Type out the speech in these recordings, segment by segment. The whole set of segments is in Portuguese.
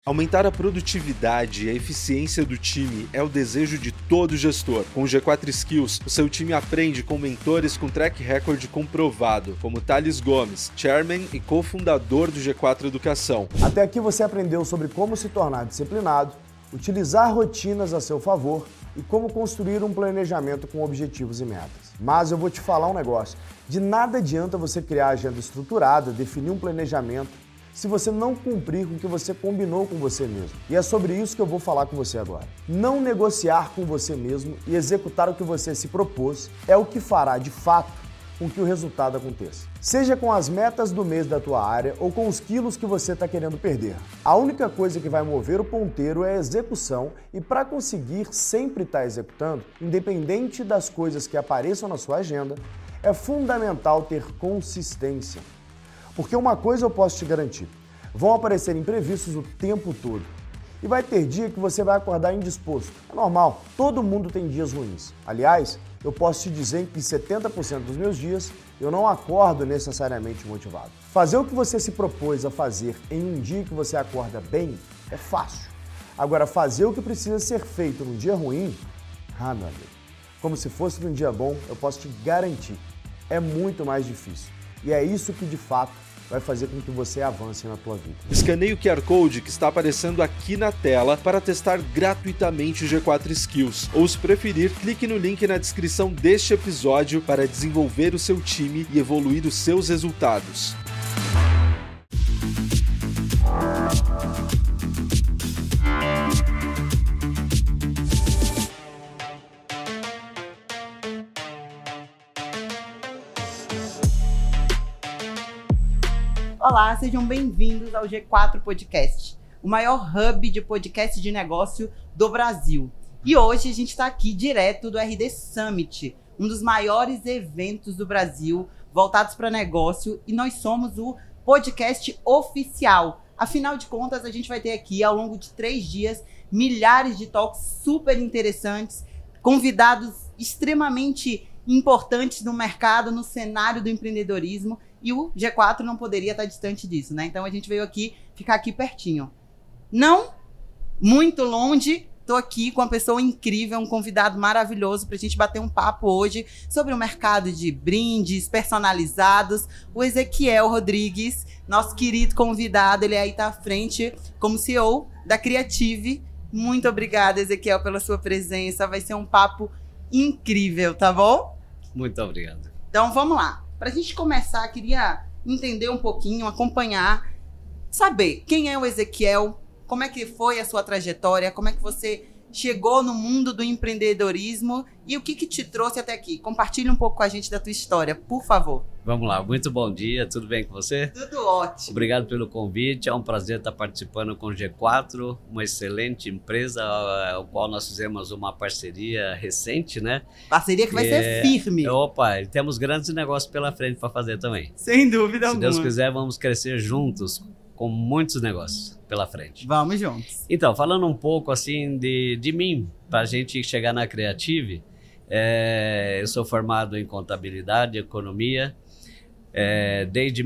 Aumentar a produtividade e a eficiência do time é o desejo de todo gestor. Com o G4 Skills, o seu time aprende com mentores com track record comprovado, como Thales Gomes, chairman e cofundador do G4 Educação. Até aqui você aprendeu sobre como se tornar disciplinado, utilizar rotinas a seu favor e como construir um planejamento com objetivos e metas. Mas eu vou te falar um negócio, de nada adianta você criar agenda estruturada, definir um planejamento, se você não cumprir com o que você combinou com você mesmo. E é sobre isso que eu vou falar com você agora. Não negociar com você mesmo e executar o que você se propôs é o que fará, de fato, com que o resultado aconteça. Seja com as metas do mês da tua área ou com os quilos que você está querendo perder. A única coisa que vai mover o ponteiro é a execução e para conseguir sempre estar executando, independente das coisas que apareçam na sua agenda, é fundamental ter consistência. Porque uma coisa eu posso te garantir, vão aparecer imprevistos o tempo todo. E vai ter dia que você vai acordar indisposto. É normal, todo mundo tem dias ruins. Aliás, eu posso te dizer que 70% dos meus dias eu não acordo necessariamente motivado. Fazer o que você se propôs a fazer em um dia que você acorda bem é fácil. Agora, fazer o que precisa ser feito num dia ruim, meu amigo, como se fosse num dia bom, eu posso te garantir, é muito mais difícil. E é isso que, de fato, vai fazer com que você avance na tua vida. Escaneie o QR Code que está aparecendo aqui na tela para testar gratuitamente o G4 Skills. Ou, se preferir, clique no link na descrição deste episódio para desenvolver o seu time e evoluir os seus resultados. Olá, sejam bem-vindos ao G4 Podcast, o maior hub de podcast de negócio do Brasil. E hoje a gente está aqui direto do RD Summit, um dos maiores eventos do Brasil voltados para negócio, e nós somos o podcast oficial. Afinal de contas, a gente vai ter aqui, ao longo de 3 dias, milhares de talks super interessantes, convidados extremamente importantes no mercado, no cenário do empreendedorismo, e o G4 não poderia estar distante disso, né? Então a gente veio aqui, ficar aqui pertinho. Não muito longe, estou aqui com uma pessoa incrível, um convidado maravilhoso para a gente bater um papo hoje sobre o mercado de brindes personalizados. O Ezequiel Rodrigues, nosso querido convidado, ele aí está à frente como CEO da Creative. Muito obrigada, Ezequiel, pela sua presença. Vai ser um papo incrível, tá bom? Muito obrigado. Então vamos lá. Para a gente começar, queria entender um pouquinho, acompanhar, saber quem é o Ezequiel, como é que foi a sua trajetória, como é que você chegou no mundo do empreendedorismo e o que te trouxe até aqui. Compartilhe um pouco com a gente da tua história, por favor. Vamos lá, muito bom dia, tudo bem com você? Tudo ótimo. Obrigado pelo convite, é um prazer estar participando com o G4, uma excelente empresa, ao qual nós fizemos uma parceria recente, né? Parceria que vai ser firme. Opa, temos grandes negócios pela frente para fazer também. Sem dúvida alguma. Se Deus quiser, vamos crescer juntos com muitos negócios pela frente. Vamos juntos. Então, falando um pouco assim de mim, para a gente chegar na Creative, eu sou formado em contabilidade, economia. Desde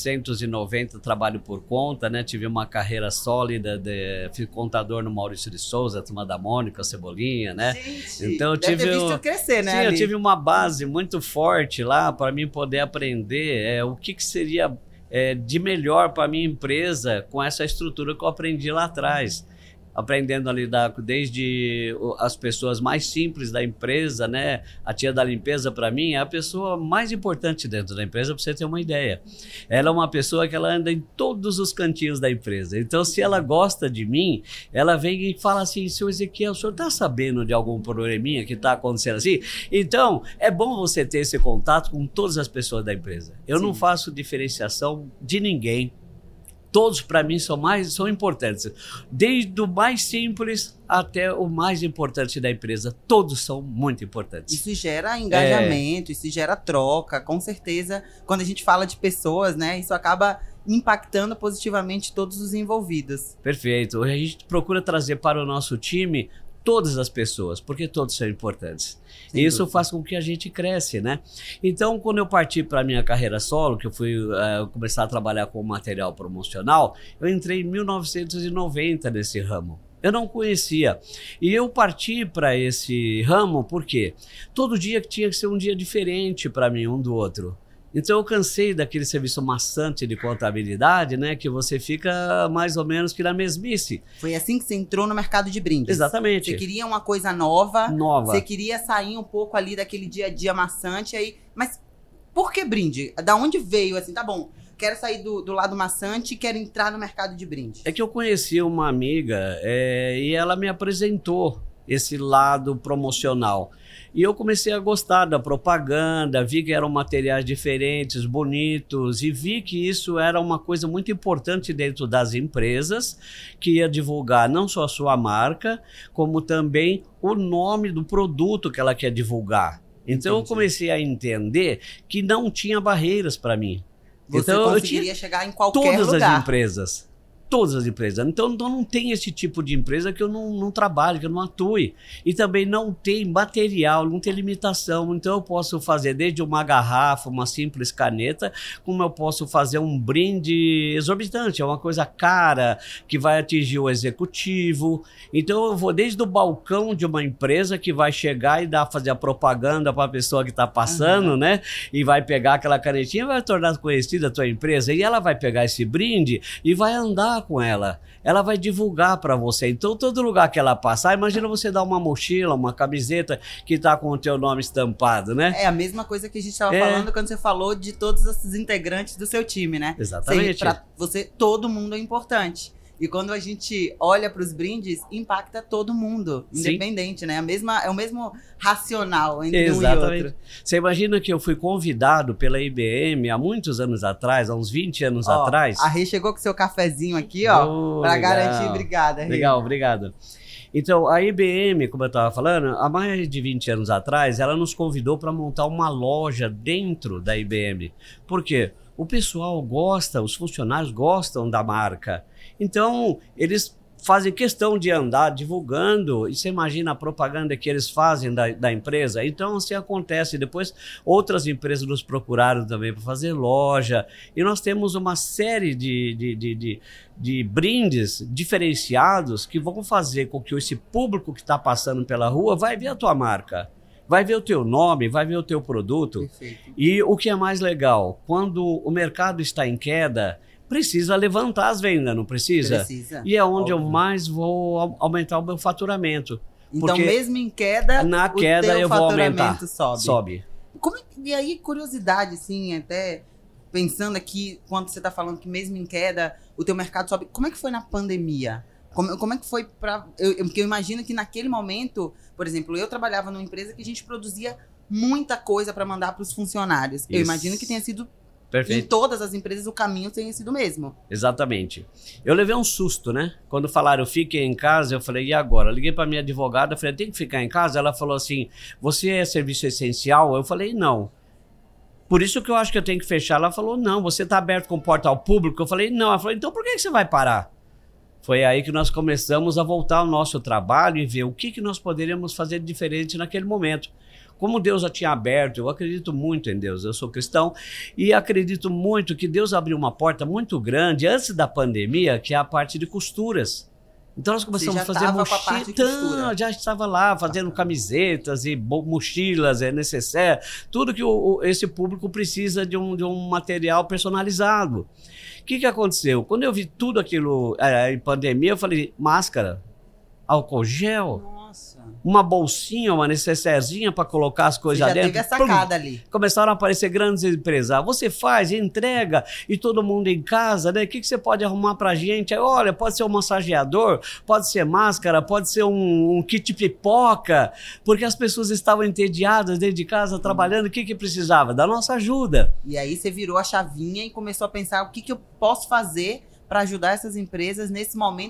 1990 trabalho por conta, né? Tive uma carreira sólida, fui contador no Maurício de Souza, Turma da Mônica, Cebolinha, né? Gente, então eu deve ter visto crescer, né? Sim, ali. Eu tive uma base muito forte lá para mim poder aprender o que seria de melhor para a minha empresa com essa estrutura que eu aprendi lá atrás. Aprendendo a lidar desde as pessoas mais simples da empresa, né? A tia da limpeza, para mim, é a pessoa mais importante dentro da empresa, para você ter uma ideia. Ela é uma pessoa que ela anda em todos os cantinhos da empresa. Então, se ela gosta de mim, ela vem e fala assim: seu Ezequiel, o senhor está sabendo de algum probleminha que está acontecendo assim? Então, é bom você ter esse contato com todas as pessoas da empresa. Eu não faço diferenciação de ninguém. Todos, para mim, são importantes. Desde o mais simples até o mais importante da empresa. Todos são muito importantes. Isso gera engajamento, isso gera troca. Com certeza, quando a gente fala de pessoas, né, isso acaba impactando positivamente todos os envolvidos. Perfeito. A gente procura trazer para o nosso time todas as pessoas, porque todos são importantes. E isso faz com que a gente cresce, né? Então, quando eu parti para a minha carreira solo, que eu fui começar a trabalhar com material promocional, eu entrei em 1990 nesse ramo. Eu não conhecia. E eu parti para esse ramo porque todo dia tinha que ser um dia diferente para mim, um do outro. Então eu cansei daquele serviço maçante de contabilidade, né? Que você fica mais ou menos que na mesmice. Foi assim que você entrou no mercado de brindes. Exatamente. Você queria uma coisa nova. Nova. Você queria sair um pouco ali daquele dia a dia maçante. Aí, mas por que brinde? Da onde veio assim? Tá bom, quero sair do lado maçante e quero entrar no mercado de brinde. É que eu conheci uma amiga e ela me apresentou esse lado promocional. E eu comecei a gostar da propaganda, vi que eram materiais diferentes, bonitos, e vi que isso era uma coisa muito importante dentro das empresas, que ia divulgar não só a sua marca, como também o nome do produto que ela quer divulgar. Então eu comecei a entender que não tinha barreiras para mim. Você então, conseguiria chegar em qualquer todas lugar. As empresas. Todas as empresas. Então não tem esse tipo de empresa que eu não trabalhe, que eu não atue. E também não tem material, não tem limitação. Então eu posso fazer desde uma garrafa, uma simples caneta, como eu posso fazer um brinde exorbitante, é uma coisa cara, que vai atingir o executivo. Então eu vou desde o balcão de uma empresa que vai chegar e fazer a propaganda para a pessoa que está passando, né? E vai pegar aquela canetinha e vai tornar conhecida a tua empresa. E ela vai pegar esse brinde e vai andar com ela vai divulgar para você. Então todo lugar que ela passar, imagina você dar uma mochila, uma camiseta que tá com o teu nome estampado, né? É a mesma coisa que a gente estava falando quando você falou de todos os integrantes do seu time, né? Exatamente. Para você, todo mundo é importante. E quando a gente olha para os brindes, impacta todo mundo, independente, né? É o mesmo racional entre um e outro. Você imagina que eu fui convidado pela IBM há muitos anos atrás, há uns 20 anos atrás. A Rê chegou com seu cafezinho aqui, ó, para garantir. Obrigada, Rê. Legal, obrigado. Então, a IBM, como eu estava falando, há mais de 20 anos atrás, ela nos convidou para montar uma loja dentro da IBM. Por quê? O pessoal gosta, os funcionários gostam da marca. Então, eles fazem questão de andar divulgando, e você imagina a propaganda que eles fazem da empresa. Então, assim acontece. Depois, outras empresas nos procuraram também para fazer loja, e nós temos uma série de brindes diferenciados que vão fazer com que esse público que está passando pela rua vai ver a tua marca. Vai ver o teu nome, vai ver o teu produto. Perfeito. E o que é mais legal, quando o mercado está em queda, precisa levantar as vendas, não precisa? Precisa. E é onde eu mais vou aumentar o meu faturamento. Então, mesmo em queda, na queda teu eu vou aumentar. Sobe. E aí, curiosidade, assim, até pensando aqui, quando você está falando que mesmo em queda, o teu mercado sobe. Como é que foi na pandemia? Como é que foi porque eu imagino que naquele momento, por exemplo, eu trabalhava numa empresa que a gente produzia muita coisa para mandar para os funcionários. Isso. Eu imagino que tenha sido, perfeito, em todas as empresas, o caminho tenha sido o mesmo. Exatamente. Eu levei um susto, né? Quando falaram, fique em casa, eu falei, e agora? Eu liguei para minha advogada, falei, tem que ficar em casa? Ela falou assim, você é serviço essencial? Eu falei, não. Por isso que eu acho que eu tenho que fechar. Ela falou, não, você está aberto com o portal público? Eu falei, não. Ela falou, então por que você vai parar? Foi aí que nós começamos a voltar ao nosso trabalho e ver o que nós poderíamos fazer de diferente naquele momento. Como Deus já tinha aberto, eu acredito muito em Deus, eu sou cristão, e acredito muito que Deus abriu uma porta muito grande antes da pandemia, que é a parte de costuras. Então nós começamos a fazer mochilas, já estava lá fazendo camisetas e mochilas, necessaire, tudo que esse público precisa de um material personalizado. O que aconteceu? Quando eu vi tudo aquilo em pandemia, eu falei, máscara, álcool gel, uma bolsinha, uma necessairezinha para colocar as coisas dentro. Teve a sacada ali. Começaram a aparecer grandes empresas. Você faz, entrega, e todo mundo em casa, né? O que você pode arrumar pra gente? Olha, pode ser um massageador, pode ser máscara, pode ser um kit pipoca, porque as pessoas estavam entediadas dentro de casa, trabalhando. O que precisava? Da nossa ajuda. E aí você virou a chavinha e começou a pensar o que eu posso fazer para ajudar essas empresas nesse momento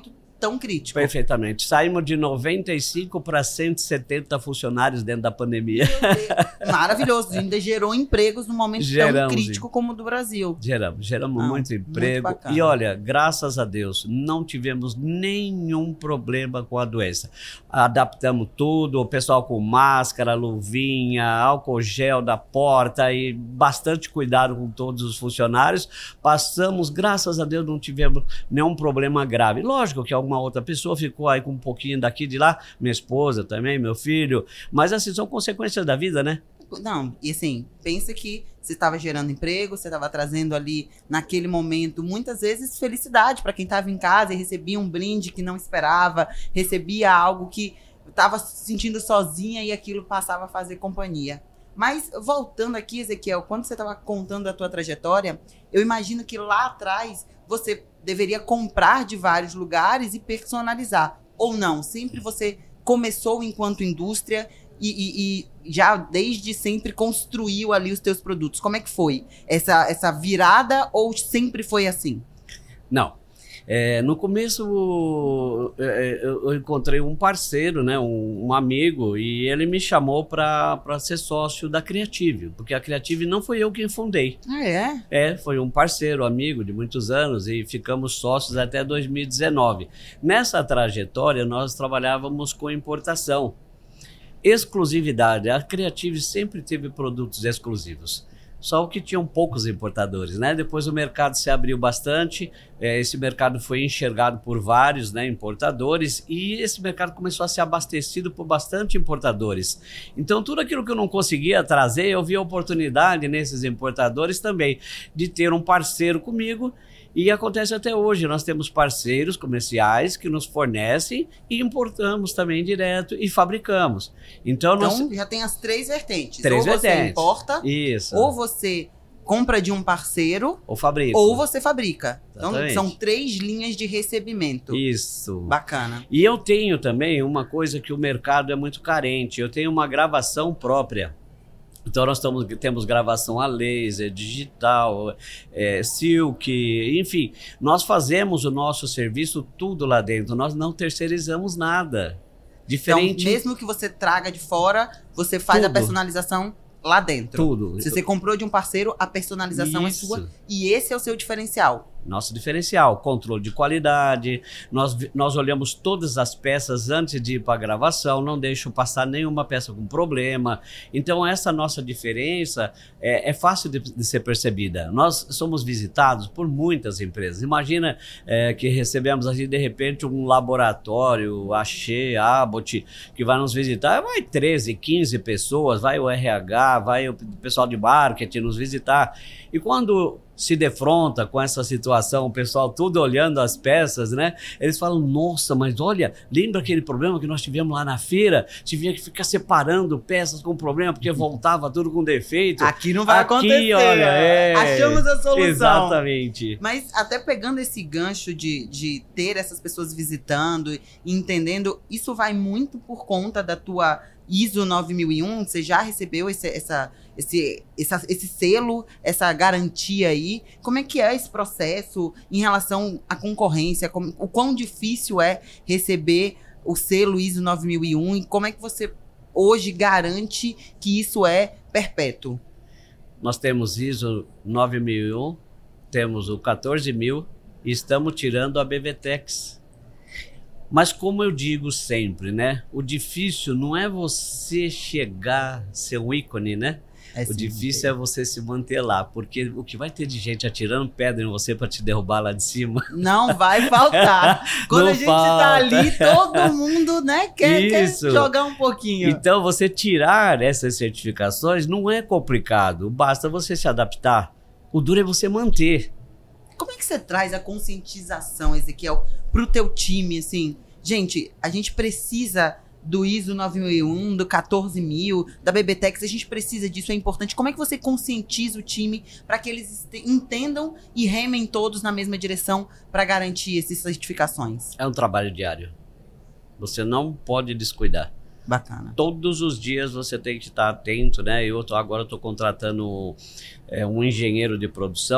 tão crítico. Perfeitamente. Saímos de 95 para 170 funcionários dentro da pandemia. Maravilhoso. Ainda gerou empregos num momento tão crítico como o do Brasil. Geramos muito emprego. Muito e olha, graças a Deus, não tivemos nenhum problema com a doença. Adaptamos tudo, o pessoal com máscara, luvinha, álcool gel da porta e bastante cuidado com todos os funcionários. Passamos, graças a Deus, não tivemos nenhum problema grave. Lógico que alguma outra pessoa ficou aí com um pouquinho daqui e de lá, minha esposa também, meu filho, mas assim, são consequências da vida, né? Não, e assim, pensa que você estava gerando emprego, você estava trazendo ali, naquele momento, muitas vezes felicidade para quem estava em casa e recebia um brinde que não esperava, recebia algo que estava se sentindo sozinha e aquilo passava a fazer companhia. Mas voltando aqui, Ezequiel, quando você estava contando a tua trajetória, eu imagino que lá atrás você deveria comprar de vários lugares e personalizar. Ou não, sempre você começou enquanto indústria e já desde sempre construiu ali os teus produtos. Como é que foi essa virada ou sempre foi assim? Não. No começo eu encontrei um parceiro, né, um amigo, e ele me chamou para ser sócio da Creative, porque a Creative não foi eu quem fundei. Ah, é? Foi um parceiro, amigo de muitos anos, e ficamos sócios até 2019. Nessa trajetória nós trabalhávamos com importação. Exclusividade, a Creative sempre teve produtos exclusivos. Só que tinham poucos importadores, né? Depois o mercado se abriu bastante, esse mercado foi enxergado por vários, né, importadores, e esse mercado começou a ser abastecido por bastante importadores. Então tudo aquilo que eu não conseguia trazer, eu vi a oportunidade nesses importadores também, de ter um parceiro comigo. E acontece até hoje, nós temos parceiros comerciais que nos fornecem e importamos também direto e fabricamos. Então já tem as três vertentes. Você importa, isso, ou você compra de um parceiro, ou fabrica. Ou você fabrica. Exatamente. Então são 3 linhas de recebimento. Isso. Bacana. E eu tenho também uma coisa que o mercado é muito carente, eu tenho uma gravação própria. Então nós temos gravação a laser, digital, silk, enfim, nós fazemos o nosso serviço tudo lá dentro, nós não terceirizamos nada. Diferente. Então, mesmo que você traga de fora, você faz tudo. A personalização lá dentro. Tudo. Se você comprou de um parceiro, a personalização Isso. é sua e esse é o seu diferencial. Nosso diferencial, controle de qualidade, nós olhamos todas as peças antes de ir para a gravação, não deixo passar nenhuma peça com problema. Então essa nossa diferença é fácil de ser percebida. Nós somos visitados por muitas empresas. Imagina que recebemos ali de repente um laboratório, Axê, Abbott, que vai nos visitar, vai 13, 15 pessoas, vai o RH, vai o pessoal de marketing nos visitar. E quando se defronta com essa situação, o pessoal tudo olhando as peças, né? Eles falam, nossa, mas olha, lembra aquele problema que nós tivemos lá na feira? Tivia que ficar separando peças com problema, porque voltava tudo com defeito. Aqui não vai acontecer. Olha, achamos a solução. Exatamente. Mas até pegando esse gancho de ter essas pessoas visitando e entendendo, isso vai muito por conta da tua ISO 9001, você já recebeu esse selo, essa garantia aí. Como é que é esse processo em relação à concorrência? O quão difícil é receber o selo ISO 9001 e como é que você hoje garante que isso é perpétuo? Nós temos ISO 9001, temos o 14000 e estamos tirando a BVTEX. Mas como eu digo sempre, né? O difícil não é você chegar, ser um ícone, né? O difícil é você se manter lá, porque o que vai ter de gente atirando pedra em você para te derrubar lá de cima? Não vai faltar. Quando a gente tá ali, todo mundo, né, quer jogar um pouquinho. Então, você tirar essas certificações não é complicado, basta você se adaptar. O duro é você manter. Como é que você traz a conscientização, Ezequiel, pro teu time, assim? Gente, a gente precisa do ISO 9001, do 14000, da BBTEX, a gente precisa disso, é importante. Como é que você conscientiza o time para que eles entendam e remem todos na mesma direção para garantir essas certificações? É um trabalho diário. Você não pode descuidar. Bacana. Todos os dias você tem que estar atento, né? Agora eu estou contratando um engenheiro de produção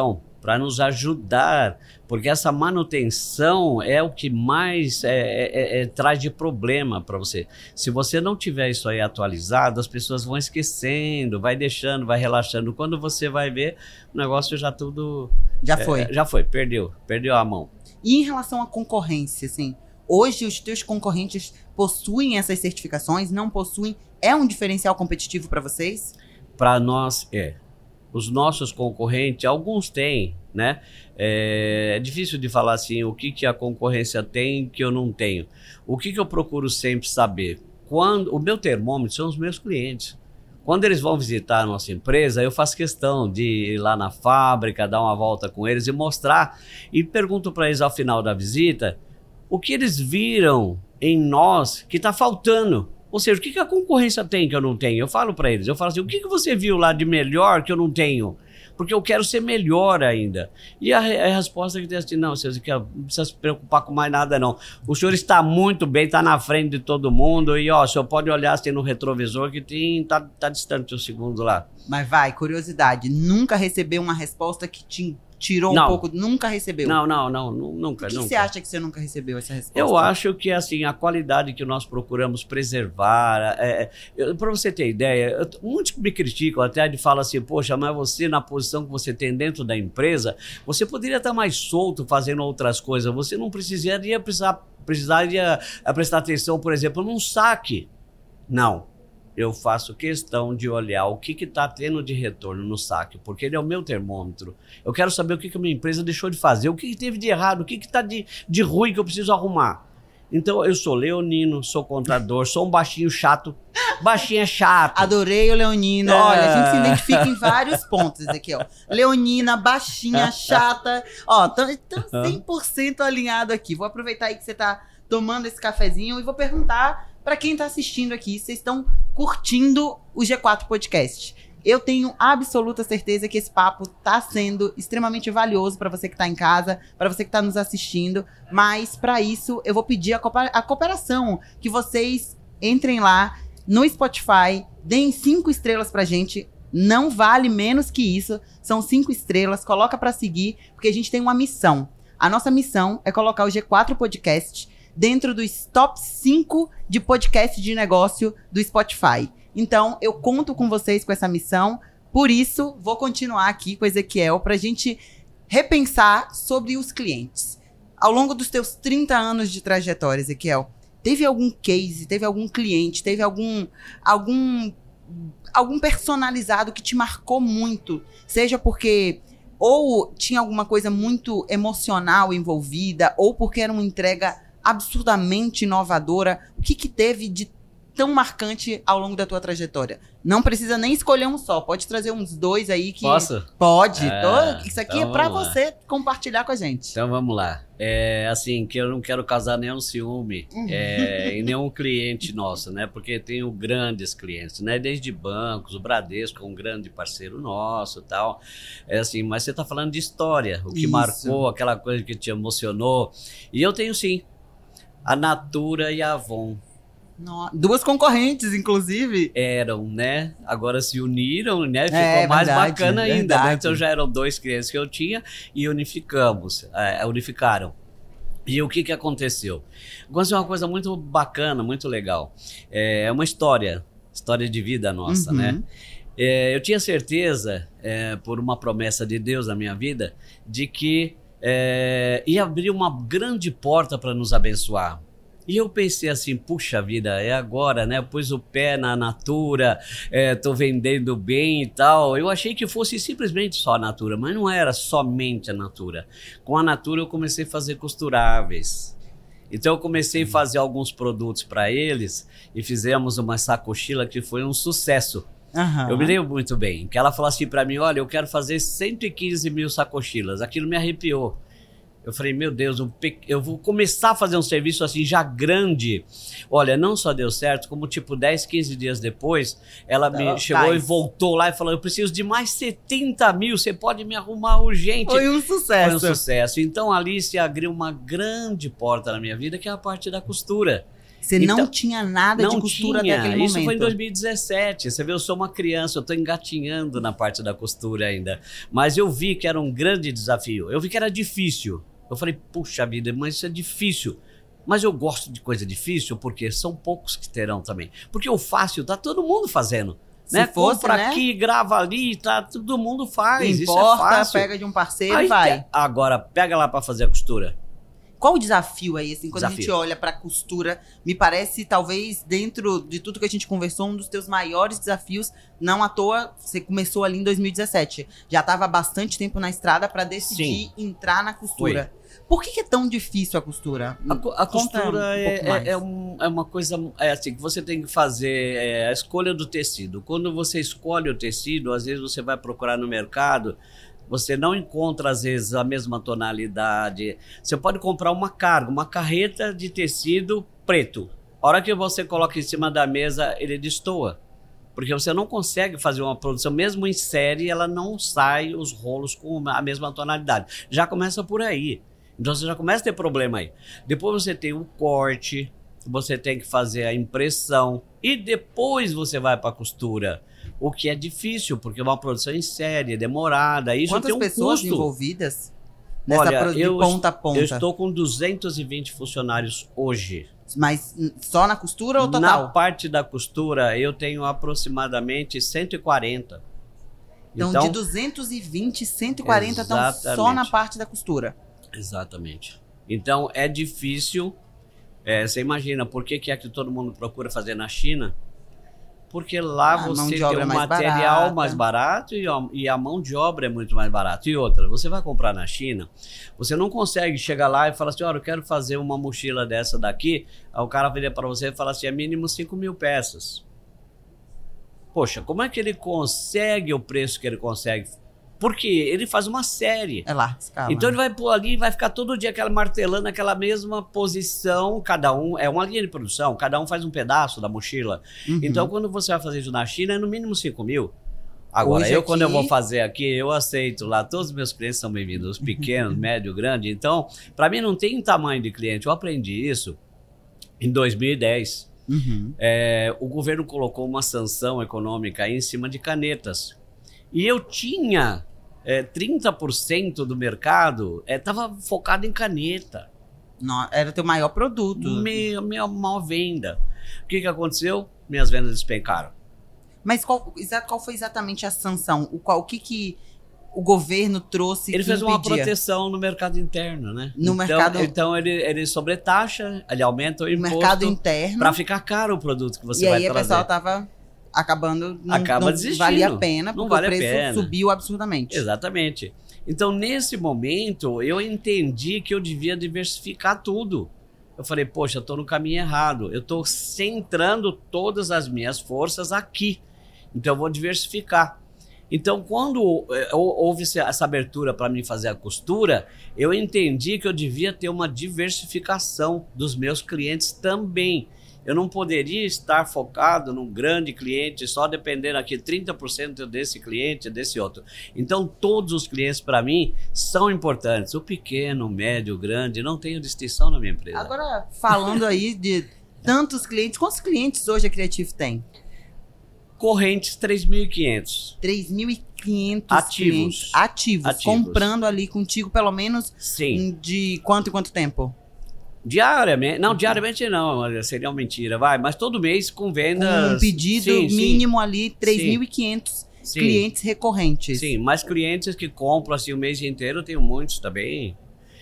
para nos ajudar, porque essa manutenção é o que mais traz de problema para você. Se você não tiver isso aí atualizado, as pessoas vão esquecendo, vai deixando, vai relaxando. Quando você vai ver, o negócio já tudo... Já foi, perdeu a mão. E em relação à concorrência, assim, hoje os teus concorrentes possuem essas certificações, não possuem? É um diferencial competitivo para vocês? Para nós, Os nossos concorrentes, alguns têm, né? É difícil de falar assim, o que a concorrência tem que eu não tenho. O que eu procuro sempre saber? O meu termômetro são os meus clientes. Quando eles vão visitar a nossa empresa, eu faço questão de ir lá na fábrica, dar uma volta com eles e mostrar. E pergunto para eles ao final da visita o que eles viram em nós que está faltando. Ou seja, o que a concorrência tem que eu não tenho? Eu falo para eles, eu falo assim, o que você viu lá de melhor que eu não tenho? Porque eu quero ser melhor ainda. E a resposta que tem assim, não, você não precisa se preocupar com mais nada não. O senhor está muito bem, está na frente de todo mundo e o senhor pode olhar assim no retrovisor que tá distante o segundo lá. Mas vai, curiosidade, nunca recebeu uma resposta que te tirou um pouco? Nunca recebeu? Não, nunca. Por que você acha que você nunca recebeu essa resposta? Eu acho que assim, a qualidade que nós procuramos preservar, para você ter ideia, muitos me criticam até de falar assim, poxa, mas você na posição que você tem dentro da empresa, você poderia estar mais solto fazendo outras coisas, você não precisaria prestar atenção, por exemplo, num saque. Não. Eu faço questão de olhar o que está tendo de retorno no saque, porque ele é o meu termômetro. Eu quero saber o que a minha empresa deixou de fazer, o que teve de errado, o que está de ruim que eu preciso arrumar. Então, eu sou leonino, sou contador, sou um baixinho chato. Baixinho é chato. Adorei o leonino. Olha, a gente se identifica em vários pontos aqui, ó. Leonina, baixinha, chata. Ó, tô 100% alinhado aqui. Vou aproveitar aí que você tá tomando esse cafezinho e vou perguntar para quem tá assistindo aqui, vocês estão curtindo o G4 Podcast. Eu tenho absoluta certeza que esse papo tá sendo extremamente valioso para você que tá em casa, para você que tá nos assistindo, mas para isso eu vou pedir a cooperação, que vocês entrem lá no Spotify, deem 5 estrelas pra gente, não vale menos que isso, são 5 estrelas, coloca para seguir, porque a gente tem uma missão. A nossa missão é colocar o G4 Podcast dentro dos top 5 de podcast de negócio do Spotify. Então, eu conto com vocês com essa missão. Por isso, vou continuar aqui com o Ezequiel para a gente repensar sobre os clientes. Ao longo dos teus 30 anos de trajetória, Ezequiel, teve algum case, teve algum cliente, teve algum personalizado que te marcou muito? Seja porque ou tinha alguma coisa muito emocional envolvida, ou porque era uma entrega absurdamente inovadora. O que teve de tão marcante ao longo da tua trajetória? Não precisa nem escolher um só, pode trazer uns 2 aí que... Posso? Pode. Isso aqui então é pra você compartilhar com a gente. Então vamos lá. Assim, que eu não quero causar nenhum ciúme em nenhum cliente nosso, né? Porque tenho grandes clientes, né? Desde bancos, o Bradesco é um grande parceiro nosso e tal. Assim, mas você tá falando de história, o que Isso. marcou, aquela coisa que te emocionou. E eu tenho sim, a Natura e a Avon. 2 concorrentes, inclusive. Eram, né? Agora se uniram, né? Ficou mais bacana ainda, né? Então já eram 2 clientes que eu tinha e unificaram. E o que aconteceu? Aconteceu uma coisa muito bacana, muito legal. É uma história de vida nossa, né? Eu tinha certeza, por uma promessa de Deus na minha vida, de que ia abrir uma grande porta para nos abençoar. E eu pensei assim, puxa vida, é agora, né? Pus o pé na Natura, tô vendendo bem e tal. Eu achei que fosse simplesmente só a Natura, mas não era somente a Natura. Com a Natura eu comecei a fazer costuráveis. Então eu comecei a fazer alguns produtos para eles e fizemos uma sacochila que foi um sucesso. Eu me lembro muito bem, que ela falou assim para mim, olha, eu quero fazer 115 mil sacochilas. Aquilo me arrepiou. Eu falei, meu Deus, eu vou começar a fazer um serviço assim já grande. Olha, não só deu certo, como tipo 10, 15 dias depois, ela me chegou e voltou lá e falou, eu preciso de mais 70 mil, você pode me arrumar urgente. Foi um sucesso. Foi um sucesso. Então ali se abriu uma grande porta na minha vida, que é a parte da costura. Você não tinha nada de costura até aquele momento. Isso foi em 2017. Você vê, eu sou uma criança, eu estou engatinhando na parte da costura ainda. Mas eu vi que era um grande desafio. Eu vi que era difícil. Eu falei, puxa vida, mas isso é difícil. Mas eu gosto de coisa difícil porque são poucos que terão também. Porque o fácil tá todo mundo fazendo. Né? Fosse, compra né? aqui, grava ali, tá, todo mundo faz. Importa, isso é fácil. pega de um parceiro Aí, e vai. Agora, pega lá para fazer a costura. Qual o desafio aí, assim, quando a Desafio. gente olha pra costura, me parece, talvez, dentro de tudo que a gente conversou, um dos teus maiores desafios, não à toa, você começou ali em 2017. Já estava há bastante tempo na estrada pra decidir entrar na costura. Por que é tão difícil a costura? A costura é uma coisa assim, que você tem que fazer a escolha do tecido. Quando você escolhe o tecido, às vezes você vai procurar no mercado, você não encontra, às vezes, a mesma tonalidade. Você pode comprar uma carga, uma carreta de tecido preto. A hora que você coloca em cima da mesa, ele destoa. Porque você não consegue fazer uma produção, mesmo em série, ela não sai os rolos com a mesma tonalidade. Já começa por aí. Então você já começa a ter problema aí. Depois você tem o corte, você tem que fazer a impressão e depois você vai para a costura. O que é difícil, porque é uma produção em série, é demorada. Isso Quantas tem um pessoas custo envolvidas nessa de ponta a ponta? Eu estou com 220 funcionários hoje. Mas só na costura ou total? Na parte da costura, eu tenho aproximadamente 140. Então de 220, 140 estão só na parte da costura. Exatamente. Então é difícil. Você imagina por que é que todo mundo procura fazer na China? Porque lá você tem um material mais barato e a mão de obra é muito mais barata. E outra, você vai comprar na China, você não consegue chegar lá e falar assim, olha, eu quero fazer uma mochila dessa daqui. Aí o cara viria para você e fala assim, é mínimo 5.000 peças. Poxa, como é que ele consegue o preço que ele consegue? Porque ele faz uma série. É lá, escala. Então ele vai pôr ali e vai ficar todo dia martelando aquela mesma posição. Cada um, é uma linha de produção, cada um faz um pedaço da mochila. Uhum. Então quando você vai fazer isso na China, é no mínimo 5.000. Agora, quando eu vou fazer aqui, eu aceito lá, todos os meus clientes são bem-vindos, os pequenos, médio, grande. Então, para mim não tem tamanho de cliente. Eu aprendi isso em 2010. Uhum. O governo colocou uma sanção econômica aí em cima de canetas. E eu tinha 30% do mercado, estava focado em caneta. Não, era o teu maior produto. Minha maior venda. O que aconteceu? Minhas vendas despencaram. Mas qual foi exatamente a sanção? O que o governo trouxe? Ele fez uma proteção no mercado interno, né? Então ele sobretaxa, ele aumenta o imposto. No mercado interno. Para ficar caro o produto que você vai trazer. E aí o pessoal estava acabando, não desistindo. Valia a pena, porque não vale o preço subiu absurdamente. Exatamente. Então, nesse momento, eu entendi que eu devia diversificar tudo. Eu falei, poxa, eu estou no caminho errado. Eu estou centrando todas as minhas forças aqui. Então, eu vou diversificar. Então, quando houve essa abertura para mim fazer a costura, eu entendi que eu devia ter uma diversificação dos meus clientes também. Eu não poderia estar focado num grande cliente, só dependendo aqui 30% desse cliente, desse outro. Então, todos os clientes, para mim, são importantes. O pequeno, o médio, o grande, não tenho distinção na minha empresa. Agora, falando aí de tantos clientes, quantos clientes hoje a Creative tem? Correntes, 3.500. 3.500 ativos. Ativos, comprando ali contigo, pelo menos. Sim. De quanto em quanto tempo? Diariamente não, seria uma mentira, mas todo mês com vendas. Um pedido mínimo ali, 3.500 clientes recorrentes. Sim, mas clientes que compram assim o mês inteiro, eu tenho muitos também.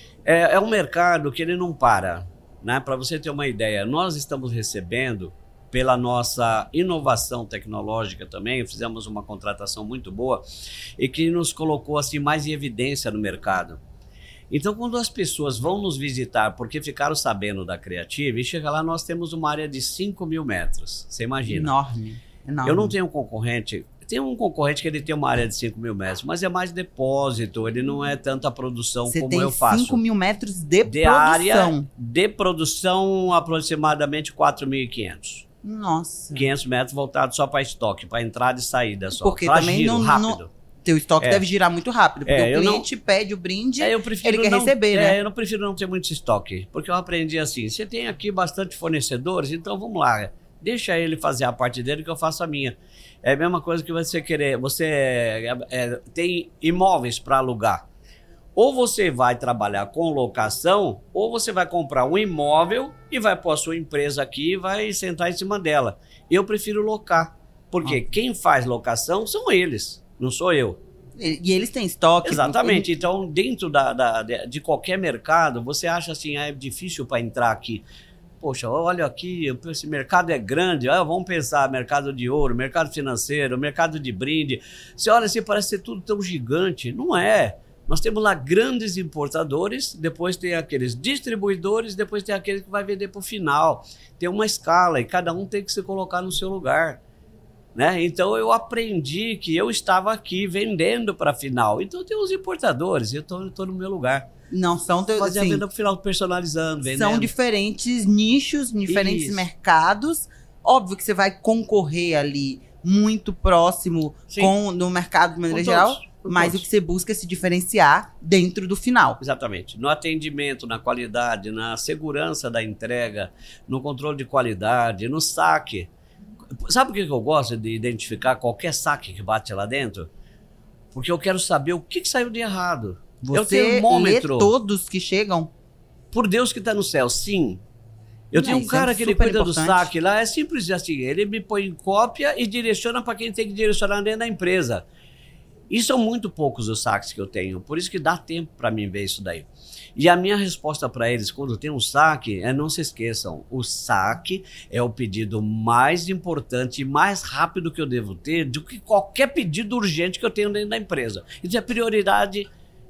É um mercado que ele não para, né? Para você ter uma ideia, nós estamos recebendo, pela nossa inovação tecnológica também, fizemos uma contratação muito boa e que nos colocou assim mais em evidência no mercado. Então, quando as pessoas vão nos visitar porque ficaram sabendo da Creative, e chega lá, nós temos uma área de 5.000 metros. Você imagina? Enorme. Eu não tenho um concorrente. Tem um concorrente que ele tem uma área de 5.000 metros, mas é mais depósito, ele não é tanta produção como eu faço. 5.000 metros de produção. Área de produção, aproximadamente 4.500. Nossa. 500 metros voltados só para estoque, para entrada e saída só. Porque pra também giro, rápido. Teu estoque deve girar muito rápido, porque o cliente pede o brinde, ele quer receber, né? Eu não prefiro não ter muito estoque, porque eu aprendi assim, você tem aqui bastante fornecedores, então vamos lá, deixa ele fazer a parte dele que eu faço a minha. É a mesma coisa que você querer, tem imóveis para alugar. Ou você vai trabalhar com locação, ou você vai comprar um imóvel e vai pôr a sua empresa aqui e vai sentar em cima dela. Eu prefiro locar, porque quem faz locação são eles. Não sou eu. E eles têm estoque. Exatamente. Então, dentro de qualquer mercado, você acha assim, é difícil para entrar aqui. Poxa, olha aqui, esse mercado é grande. Vamos pensar, mercado de ouro, mercado financeiro, mercado de brinde. Você olha assim, parece ser tudo tão gigante. Não é. Nós temos lá grandes importadores, depois tem aqueles distribuidores, depois tem aquele que vai vender para o final. Tem uma escala e cada um tem que se colocar no seu lugar. Né? Então eu aprendi que eu estava aqui vendendo para final. Então tem os importadores, eu estou no meu lugar. Não são fazendo a venda para final, personalizando, vendendo. São diferentes nichos, diferentes mercados. Óbvio que você vai concorrer ali muito próximo no mercado de maneira geral, mas o que você busca é se diferenciar dentro do final. Exatamente. No atendimento, na qualidade, na segurança da entrega, no controle de qualidade, no saque. Sabe por que eu gosto de identificar qualquer saque que bate lá dentro? Porque eu quero saber o que saiu de errado. Você lê todos que chegam? Por Deus que está no céu, sim. Eu tenho um cara que ele cuida do saque lá, é simples assim, ele me põe em cópia e direciona para quem tem que direcionar dentro da empresa. E são muito poucos os saques que eu tenho, por isso que dá tempo para mim ver isso daí. E a minha resposta para eles, quando tem um saque, não se esqueçam, o saque é o pedido mais importante e mais rápido que eu devo ter do que qualquer pedido urgente que eu tenho dentro da empresa. Então a prioridade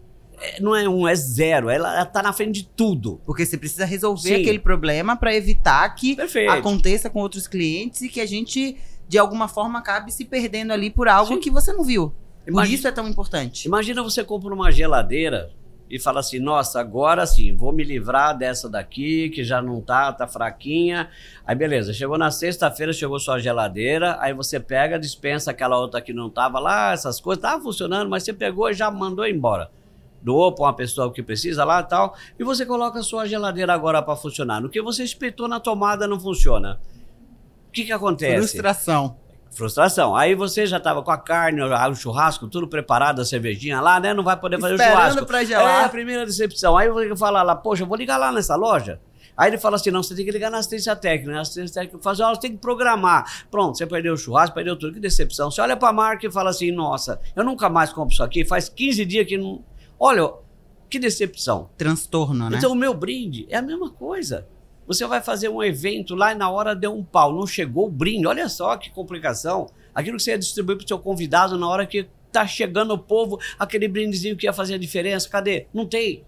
não é zero, ela está na frente de tudo. Porque você precisa resolver aquele problema para evitar que aconteça com outros clientes e que a gente, de alguma forma, acabe se perdendo ali por algo que você não viu. Por isso é tão importante. Imagina você compra uma geladeira e fala assim, nossa, agora sim, vou me livrar dessa daqui, que já não tá fraquinha. Aí beleza, chegou na sexta-feira, chegou sua geladeira, aí você pega, dispensa aquela outra que não tava lá, essas coisas, tava funcionando, mas você pegou e já mandou embora. Doou para uma pessoa que precisa lá e tal, e você coloca a sua geladeira agora para funcionar. No que você espetou na tomada não funciona. O que acontece? Frustração. Aí você já tava com a carne, o churrasco, tudo preparado, a cervejinha lá, né? Não vai poder fazer o churrasco. Esperando pra gelar. É a primeira decepção. Aí você fala lá, poxa, eu vou ligar lá nessa loja. Aí ele fala assim, não, você tem que ligar na assistência técnica. A assistência técnica fala assim, você tem que programar. Pronto, você perdeu o churrasco, perdeu tudo. Que decepção. Você olha pra marca e fala assim, nossa, eu nunca mais compro isso aqui. Faz 15 dias que não... Olha, que decepção. Transtorno, né? Então o meu brinde é a mesma coisa. Você vai fazer um evento lá e na hora deu um pau, não chegou o brinde. Olha só que complicação. Aquilo que você ia distribuir para o seu convidado na hora que tá chegando o povo, aquele brindezinho que ia fazer a diferença, cadê? Não tem.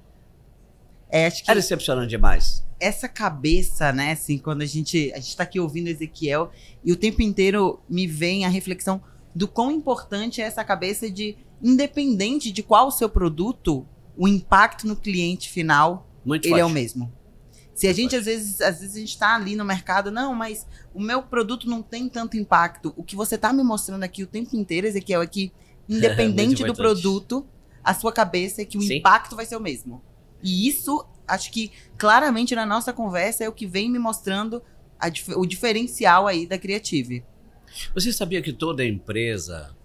Acho que é decepcionante demais. Essa cabeça, né, assim, quando a gente tá aqui ouvindo Ezequiel e o tempo inteiro me vem a reflexão do quão importante é essa cabeça de, independente de qual o seu produto, o impacto no cliente final, ele é o mesmo. Se a gente, às vezes a gente tá ali no mercado, não, mas o meu produto não tem tanto impacto. O que você tá me mostrando aqui o tempo inteiro, Ezequiel, é que, independente do produto, a sua cabeça é que o impacto vai ser o mesmo. E isso, acho que, claramente, na nossa conversa, é o que vem me mostrando o diferencial aí da Creative. Você sabia que toda empresa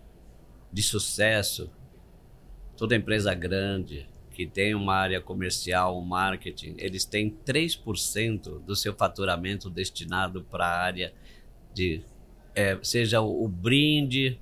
de sucesso, toda empresa grande, que tem uma área comercial, um marketing, eles têm 3% do seu faturamento destinado para a área de, seja o brinde,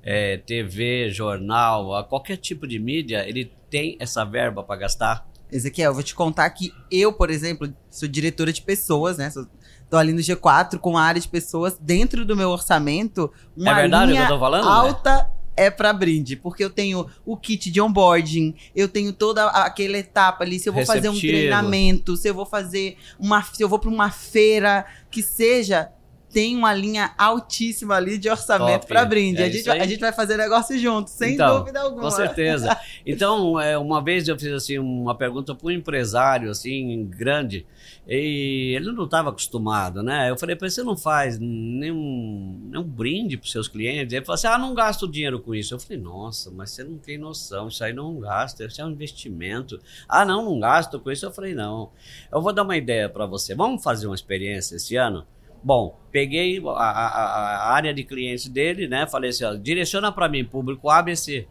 TV, jornal, qualquer tipo de mídia, ele tem essa verba para gastar. Ezequiel, eu vou te contar que eu, por exemplo, sou diretora de pessoas, né? Tô ali no G4 com a área de pessoas. Dentro do meu orçamento, uma linha alta é para brinde, porque eu tenho o kit de onboarding, eu tenho toda aquela etapa ali, se eu vou fazer um treinamento, se eu vou para uma feira, que seja, tem uma linha altíssima ali de orçamento para brinde. A gente vai fazer negócio junto, sem dúvida alguma. Com certeza. Então, uma vez eu fiz assim, uma pergunta para um empresário assim, grande, e ele não estava acostumado, né? Eu falei para ele, você não faz nenhum brinde para os seus clientes? Ele falou assim, não gasto dinheiro com isso. Eu falei, nossa, mas você não tem noção, isso aí não gasta, isso é um investimento. Não gasto com isso. Eu falei, não, eu vou dar uma ideia para você. Vamos fazer uma experiência esse ano? Bom, peguei a área de clientes dele, né? Falei assim, direciona para mim, público ABC.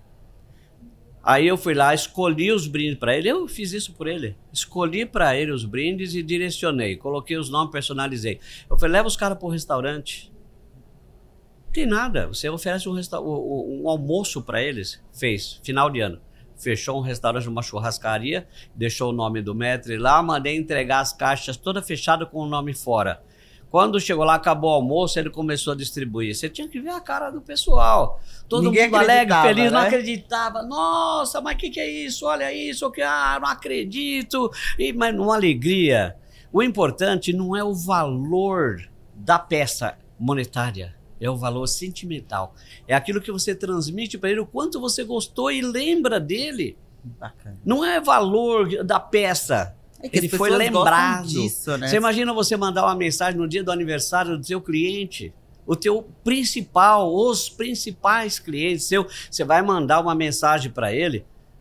Aí eu fui lá, escolhi os brindes para ele. Eu fiz isso por ele. Escolhi para ele os brindes e direcionei. Coloquei os nomes, personalizei. Eu falei, leva os caras para o restaurante. Não tem nada. Você oferece um almoço para eles. Fez, final de ano. Fechou um restaurante, uma churrascaria, deixou o nome do maître lá, mandei entregar as caixas todas fechadas com o nome fora. Quando chegou lá, acabou o almoço, ele começou a distribuir. Você tinha que ver a cara do pessoal. Todo mundo alegre, feliz, né? Não acreditava. Nossa, mas o que é isso? Olha isso, não acredito. Mas numa alegria. O importante não é o valor da peça monetária, é o valor sentimental. É aquilo que você transmite para ele, o quanto você gostou e lembra dele. Bacana. Não é valor da peça. Ele foi lembrado disso, né? Você imagina você mandar uma mensagem no dia do aniversário do seu cliente, o teu principal, os principais clientes, você vai mandar uma mensagem para ele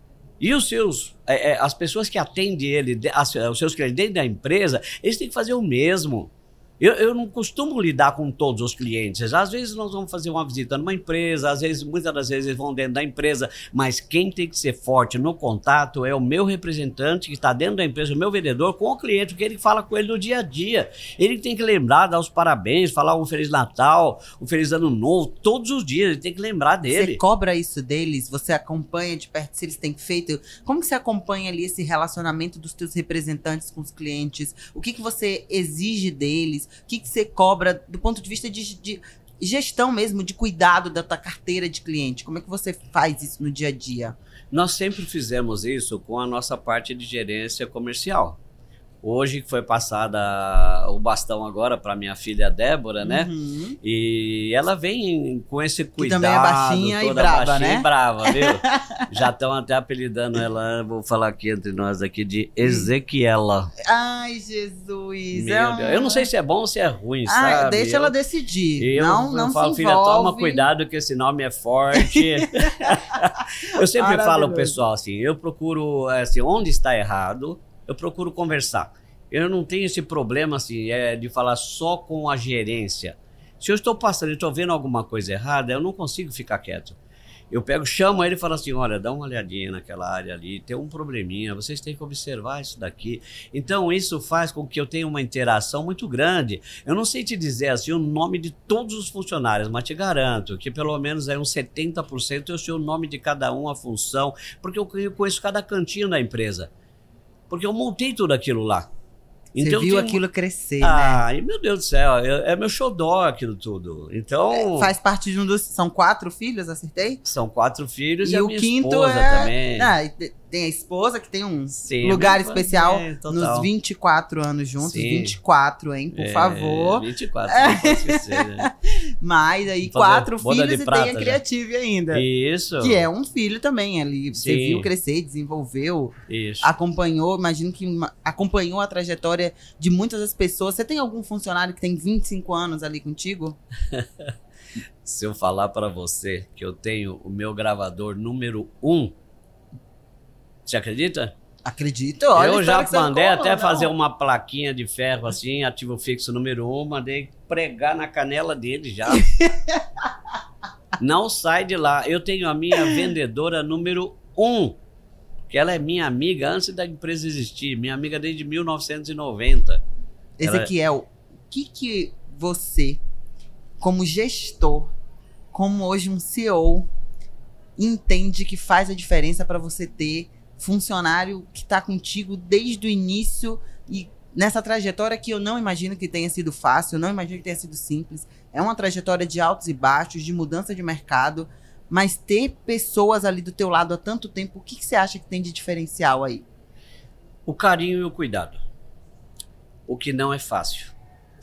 e os seus, as pessoas que atendem ele, os seus clientes dentro da empresa, eles têm que fazer o mesmo. Eu não costumo lidar com todos os clientes. Às vezes nós vamos fazer uma visita numa empresa, muitas das vezes eles vão dentro da empresa, mas quem tem que ser forte no contato é o meu representante que está dentro da empresa, o meu vendedor, com o cliente, porque ele fala com ele no dia a dia. Ele tem que lembrar, dar os parabéns, falar um Feliz Natal, um Feliz Ano Novo, todos os dias, ele tem que lembrar dele. Você cobra isso deles? Você acompanha de perto se eles têm feito? Como que você acompanha ali esse relacionamento dos teus representantes com os clientes? O que você exige deles? O que você cobra do ponto de vista de gestão mesmo, de cuidado da tua carteira de cliente? Como é que você faz isso no dia a dia? Nós sempre fizemos isso com a nossa parte de gerência comercial. Hoje foi passada o bastão agora para minha filha Débora, né? Uhum. E ela vem com esse cuidado. Que também é baixinha e brava, baixinha, né? E brava, viu? Já estão até apelidando ela, vou falar aqui entre nós aqui, de Ezequiela. Ai, Jesus. Meu Deus. Eu não sei se é bom ou se é ruim, sabe? Deixa ela decidir. Eu falo, se filha, envolve. toma cuidado que esse nome é forte. Eu sempre falo ao pessoal assim, eu procuro, assim, onde está errado, eu procuro conversar. Eu não tenho esse problema assim, de falar só com a gerência. Se eu estou passando e estou vendo alguma coisa errada, eu não consigo ficar quieto. Eu chamo ele e falo assim, olha, dá uma olhadinha naquela área ali, tem um probleminha, vocês têm que observar isso daqui. Então isso faz com que eu tenha uma interação muito grande. Eu não sei te dizer assim o nome de todos os funcionários, mas te garanto que pelo menos uns 70% eu sei o nome de cada um, a função, porque eu conheço cada cantinho da empresa. Porque eu montei tudo aquilo lá. Então, você viu aquilo crescer, né? Ai, meu Deus do céu, é meu xodó aquilo tudo. Então... Faz parte de um dos... São 4 filhos, acertei? São 4 filhos e a minha quinto esposa também. Tem a esposa que tem um Sim, lugar especial total. Nos 24 anos juntos. Sim. 24, hein? Por favor. 24, não pode esquecer, né? Mas aí 4 filhos e prata, tem a Creative ainda. Isso. Que é um filho também ali. Você Sim. viu crescer, desenvolveu, Isso. acompanhou, imagino que acompanhou a trajetória de muitas das pessoas. Você tem algum funcionário que tem 25 anos ali contigo? Se eu falar pra você que eu tenho o meu gravador número 1, você acredita? Acredito, olha. Eu já mandei até fazer uma plaquinha de ferro assim, ativo fixo número 1, mandei pregar na canela dele já. Não sai de lá. Eu tenho a minha vendedora número 1, que ela é minha amiga antes da empresa existir, minha amiga desde 1990. Ezequiel, o que você, como gestor, como hoje um CEO, entende que faz a diferença para você ter funcionário que está contigo desde o início e nessa trajetória que eu não imagino que tenha sido fácil, eu não imagino que tenha sido simples. É uma trajetória de altos e baixos, de mudança de mercado, mas ter pessoas ali do teu lado há tanto tempo, o que você acha que tem de diferencial aí? O carinho e o cuidado. O que não é fácil.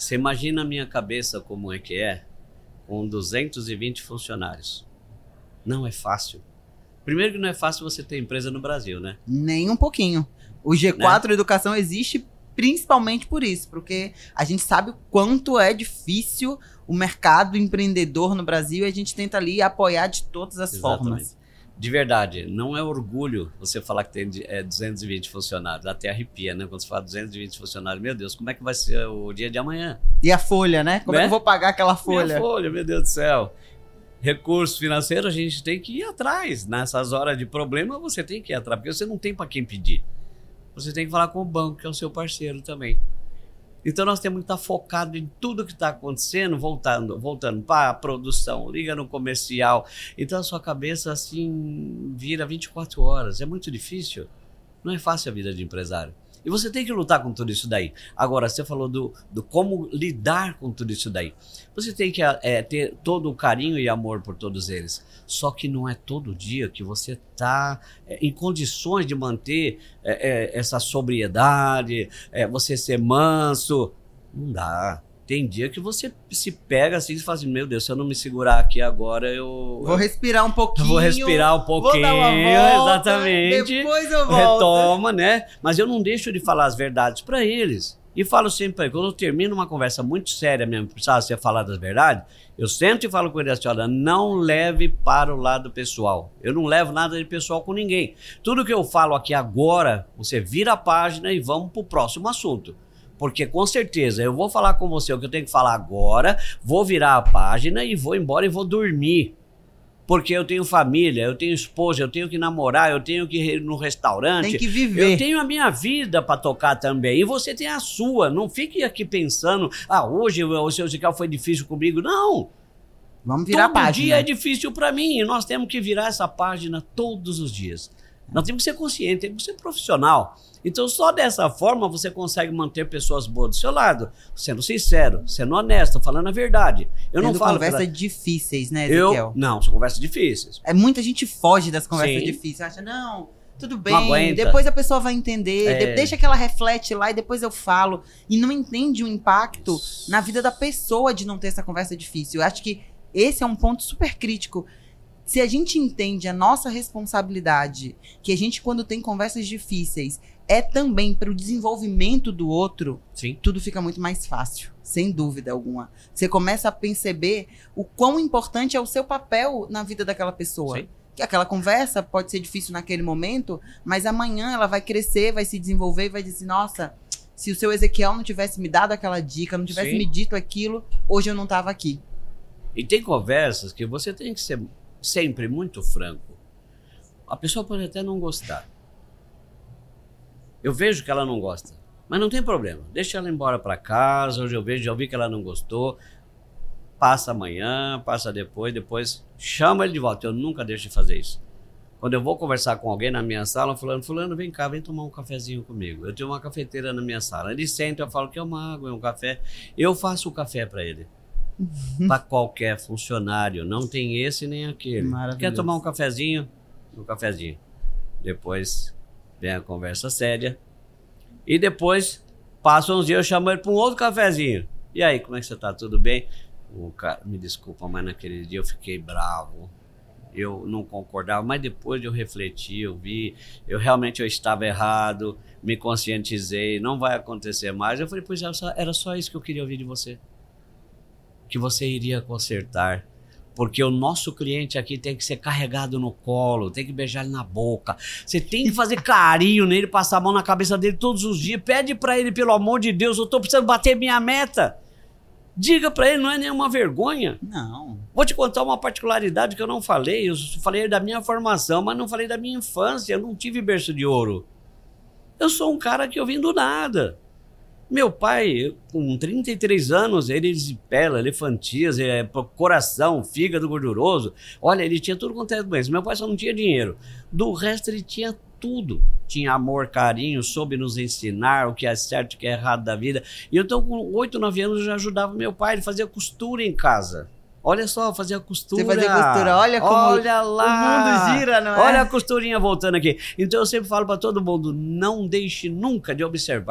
Você imagina a minha cabeça como é que é, com 220 funcionários. Não é fácil. Primeiro que não é fácil você ter empresa no Brasil, né? Nem um pouquinho. O G4 Educação existe principalmente por isso, porque a gente sabe o quanto é difícil o mercado empreendedor no Brasil e a gente tenta ali apoiar de todas as formas. De verdade, não é orgulho você falar que tem 220 funcionários, até arrepia, né? Quando você fala 220 funcionários, meu Deus, como é que vai ser o dia de amanhã? E a folha, né? Como é que eu vou pagar aquela folha? E a folha, meu Deus do céu. Recurso financeiro, a gente tem que ir atrás. Nessas horas de problema, você tem que ir atrás, porque você não tem para quem pedir. Você tem que falar com o banco, que é o seu parceiro também. Então nós temos que estar focado em tudo que está acontecendo, voltando para a produção, liga no comercial. Então a sua cabeça assim vira 24 horas. É muito difícil. Não é fácil a vida de empresário. E você tem que lutar com tudo isso daí. Agora, você falou do como lidar com tudo isso daí. Você tem que ter todo o carinho e amor por todos eles. Só que não é todo dia que você está em condições de manter essa sobriedade, você ser manso. Não dá. Tem dia que você se pega assim e fala assim, meu Deus, se eu não me segurar aqui agora, vou respirar um pouquinho. Vou respirar um pouquinho, vou dar uma volta, exatamente. Depois eu volto. Retoma, né? Mas eu não deixo de falar as verdades para eles. E falo sempre para eles, quando eu termino uma conversa muito séria mesmo, precisava ser falar das verdades, eu sempre falo com eles assim, olha, não leve para o lado pessoal. Eu não levo nada de pessoal com ninguém. Tudo que eu falo aqui agora, você vira a página e vamos para o próximo assunto. Porque com certeza eu vou falar com você o que eu tenho que falar agora, vou virar a página e vou embora e vou dormir. Porque eu tenho família, eu tenho esposa, eu tenho que namorar, eu tenho que ir no restaurante. Tem que viver. Eu tenho a minha vida para tocar também. E você tem a sua. Não fique aqui pensando, hoje o seu musical foi difícil comigo. Não. Vamos virar a página. Todo dia é difícil para mim e nós temos que virar essa página todos os dias. Nós temos que ser conscientes, temos que ser profissional. Então, só dessa forma você consegue manter pessoas boas do seu lado, sendo sincero, sendo honesto, falando a verdade. Eu não falo conversas difíceis, né, Ezequiel? Não, são conversas difíceis. Muita gente foge das conversas difíceis. Acha, não, tudo bem, depois a pessoa vai entender, deixa que ela reflete lá e depois eu falo. E não entende o impacto na vida da pessoa de não ter essa conversa difícil. Eu acho que esse é um ponto super crítico. Se a gente entende a nossa responsabilidade, que a gente, quando tem conversas difíceis, é também para o desenvolvimento do outro, tudo fica muito mais fácil, sem dúvida alguma. Você começa a perceber o quão importante é o seu papel na vida daquela pessoa. Sim. Que aquela conversa pode ser difícil naquele momento, mas amanhã ela vai crescer, vai se desenvolver e vai dizer, nossa, se o seu Ezequiel não tivesse me dado aquela dica, não tivesse me dito aquilo, hoje eu não estava aqui. E tem conversas que você tem que ser sempre muito franco. A pessoa pode até não gostar. Eu vejo que ela não gosta, mas não tem problema. Deixa ela embora para casa. Hoje já ouvi que ela não gostou. Passa amanhã, passa depois chama ele de volta. Eu nunca deixo de fazer isso. Quando eu vou conversar com alguém na minha sala, fulano, vem cá, vem tomar um cafezinho comigo. Eu tenho uma cafeteira na minha sala. Ele senta, eu falo que é uma água, é um café. Eu faço o café para ele. Para qualquer funcionário, não tem esse nem aquele. Quer tomar um cafezinho? Um cafezinho. Depois vem a conversa séria. E depois, passa uns dias, eu chamo ele para um outro cafezinho. E aí, como é que você tá? Tudo bem? Me desculpa, mas naquele dia eu fiquei bravo. Eu não concordava, mas depois eu refleti, eu vi, eu estava errado, me conscientizei, não vai acontecer mais. Eu falei, pois era só isso que eu queria ouvir de você. Que você iria consertar. Porque o nosso cliente aqui tem que ser carregado no colo, tem que beijar ele na boca. Você tem que fazer carinho nele, passar a mão na cabeça dele todos os dias. Pede pra ele, pelo amor de Deus, eu tô precisando bater minha meta. Diga pra ele, não é nenhuma vergonha. Não. Vou te contar uma particularidade que eu não falei. Eu falei da minha formação, mas não falei da minha infância. Eu não tive berço de ouro. Eu sou um cara que eu vim do nada. Meu pai, com 33 anos, ele erisipela, elefantias, coração, fígado gorduroso. Olha, ele tinha tudo quanto é doença. Meu pai só não tinha dinheiro. Do resto, ele tinha tudo. Tinha amor, carinho, soube nos ensinar o que é certo e o que é errado da vida. E eu, então, com 8, 9 anos, eu já ajudava meu pai. Ele fazia costura em casa. Olha só, fazia costura. Você fazia costura, olha como olha lá. O mundo gira, não é? Olha a costurinha voltando aqui. Então, eu sempre falo para todo mundo, não deixe nunca de observar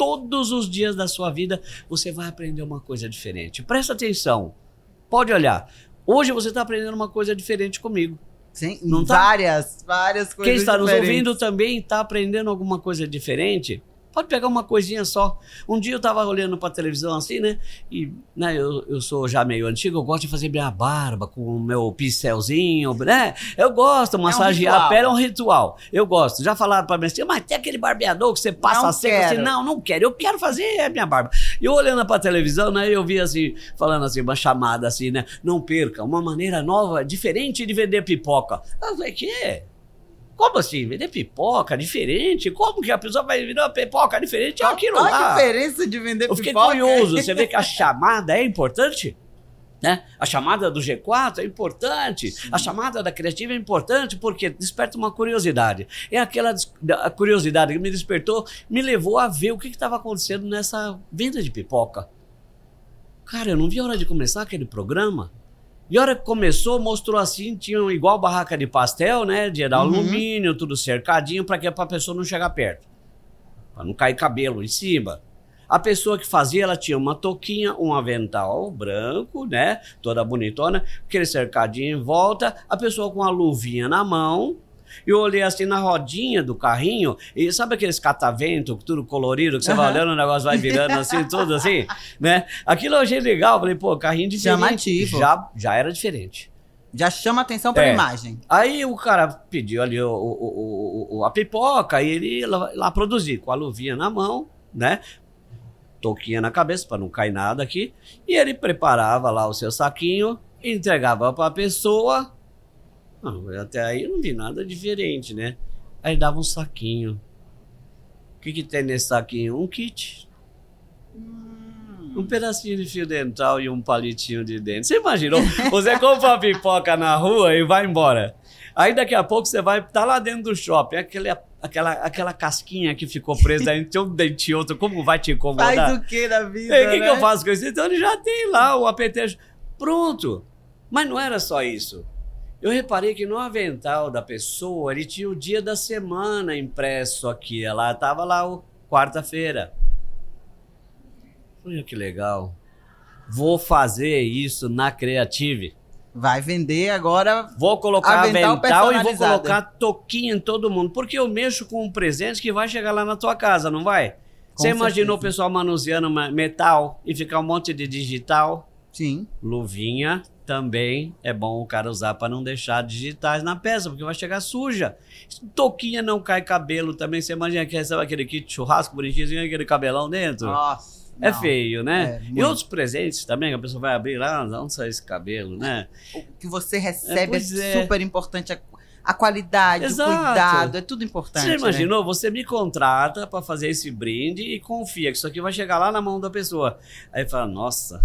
todos os dias da sua vida, você vai aprender uma coisa diferente. Presta atenção. Pode olhar. Hoje você está aprendendo uma coisa diferente comigo. Sim, Não tá? várias coisas Quem está nos diferentes. ouvindo também está aprendendo alguma coisa diferente. Pode pegar uma coisinha só. Um dia eu estava olhando para a televisão assim, né? E né, eu sou já meio antigo, eu gosto de fazer minha barba com o meu pincelzinho, né? Eu gosto, massagear ritual. a pele é um ritual. Eu gosto. Já falaram para mim assim, mas tem aquele barbeador que você passa Não seco assim. quero. Não quero. Eu quero fazer a minha barba. E eu olhando para a televisão, né? Eu vi assim, falando assim, uma chamada assim, né? Não perca, uma maneira nova, diferente de vender pipoca. Eu falei, que? Como assim? Vender pipoca diferente? Como que a pessoa vai vender uma pipoca diferente? É aquilo Qual lá. a diferença de vender Eu fiquei pipoca? curioso. Você vê que a chamada é importante? Né? A chamada do G4 é importante. Sim. A chamada da Criativa é importante porque desperta uma curiosidade. É aquela a curiosidade que me despertou, me levou a ver o que estava acontecendo nessa venda de pipoca. Cara, eu não vi a hora de começar aquele programa. E a hora que começou, mostrou assim, tinham igual barraca de pastel, né? De alumínio, tudo cercadinho, para a pessoa não chegar perto. Para não cair cabelo em cima. A pessoa que fazia, ela tinha uma touquinha, um avental branco, né? Toda bonitona, aquele cercadinho em volta, a pessoa com a luvinha na mão. Eu olhei assim na rodinha do carrinho, e sabe aqueles catavento, tudo colorido, que você vai olhando, o negócio vai virando assim, tudo assim, né? Aquilo eu achei legal, falei, pô, carrinho diferente. Chamativo. Já era diferente. Já chama atenção pela imagem. Aí o cara pediu ali a pipoca, e ele lá produzir, com a luvinha na mão, né? Touquinha na cabeça, para não cair nada aqui, e ele preparava lá o seu saquinho, entregava para a pessoa. Não, até aí eu não vi nada diferente, né? Aí dava um saquinho. O que tem nesse saquinho? Um kit. Um pedacinho de fio dental e um palitinho de dente. Você imaginou? Você compra uma pipoca na rua e vai embora. Aí daqui a pouco você vai estar lá dentro do shopping. Aquela casquinha que ficou presa entre um dente e outro. Como vai te incomodar? Faz o que na vida, E o que né? eu faço com isso? Então ele já tem lá o apetite. Pronto. Mas não era só isso. Eu reparei que no avental da pessoa, ele tinha o dia da semana impresso aqui. Ela estava lá, quarta-feira. Olha que legal. Vou fazer isso na Criative. Vai vender agora. Vou colocar avental avental e vou personalizado. colocar touquinha em todo mundo. Porque eu mexo com um presente que vai chegar lá na tua casa, não vai? Com Você imaginou o certeza. pessoal manuseando metal e ficar um monte de digital? Sim. Luvinha também é bom o cara usar para não deixar digitais na peça, porque vai chegar suja. Touquinha não cai cabelo também. Você imagina que recebe aquele kit churrasco bonitinho, aquele cabelão dentro? Nossa. É não. feio, né? É, E muito. outros presentes também, que a pessoa vai abrir lá, onde sai esse cabelo, né? O que você recebe pois é é. super importante. A qualidade, Exato. o cuidado, é tudo importante. Você né? imaginou? Você me contrata para fazer esse brinde e confia que isso aqui vai chegar lá na mão da pessoa. Aí fala, nossa,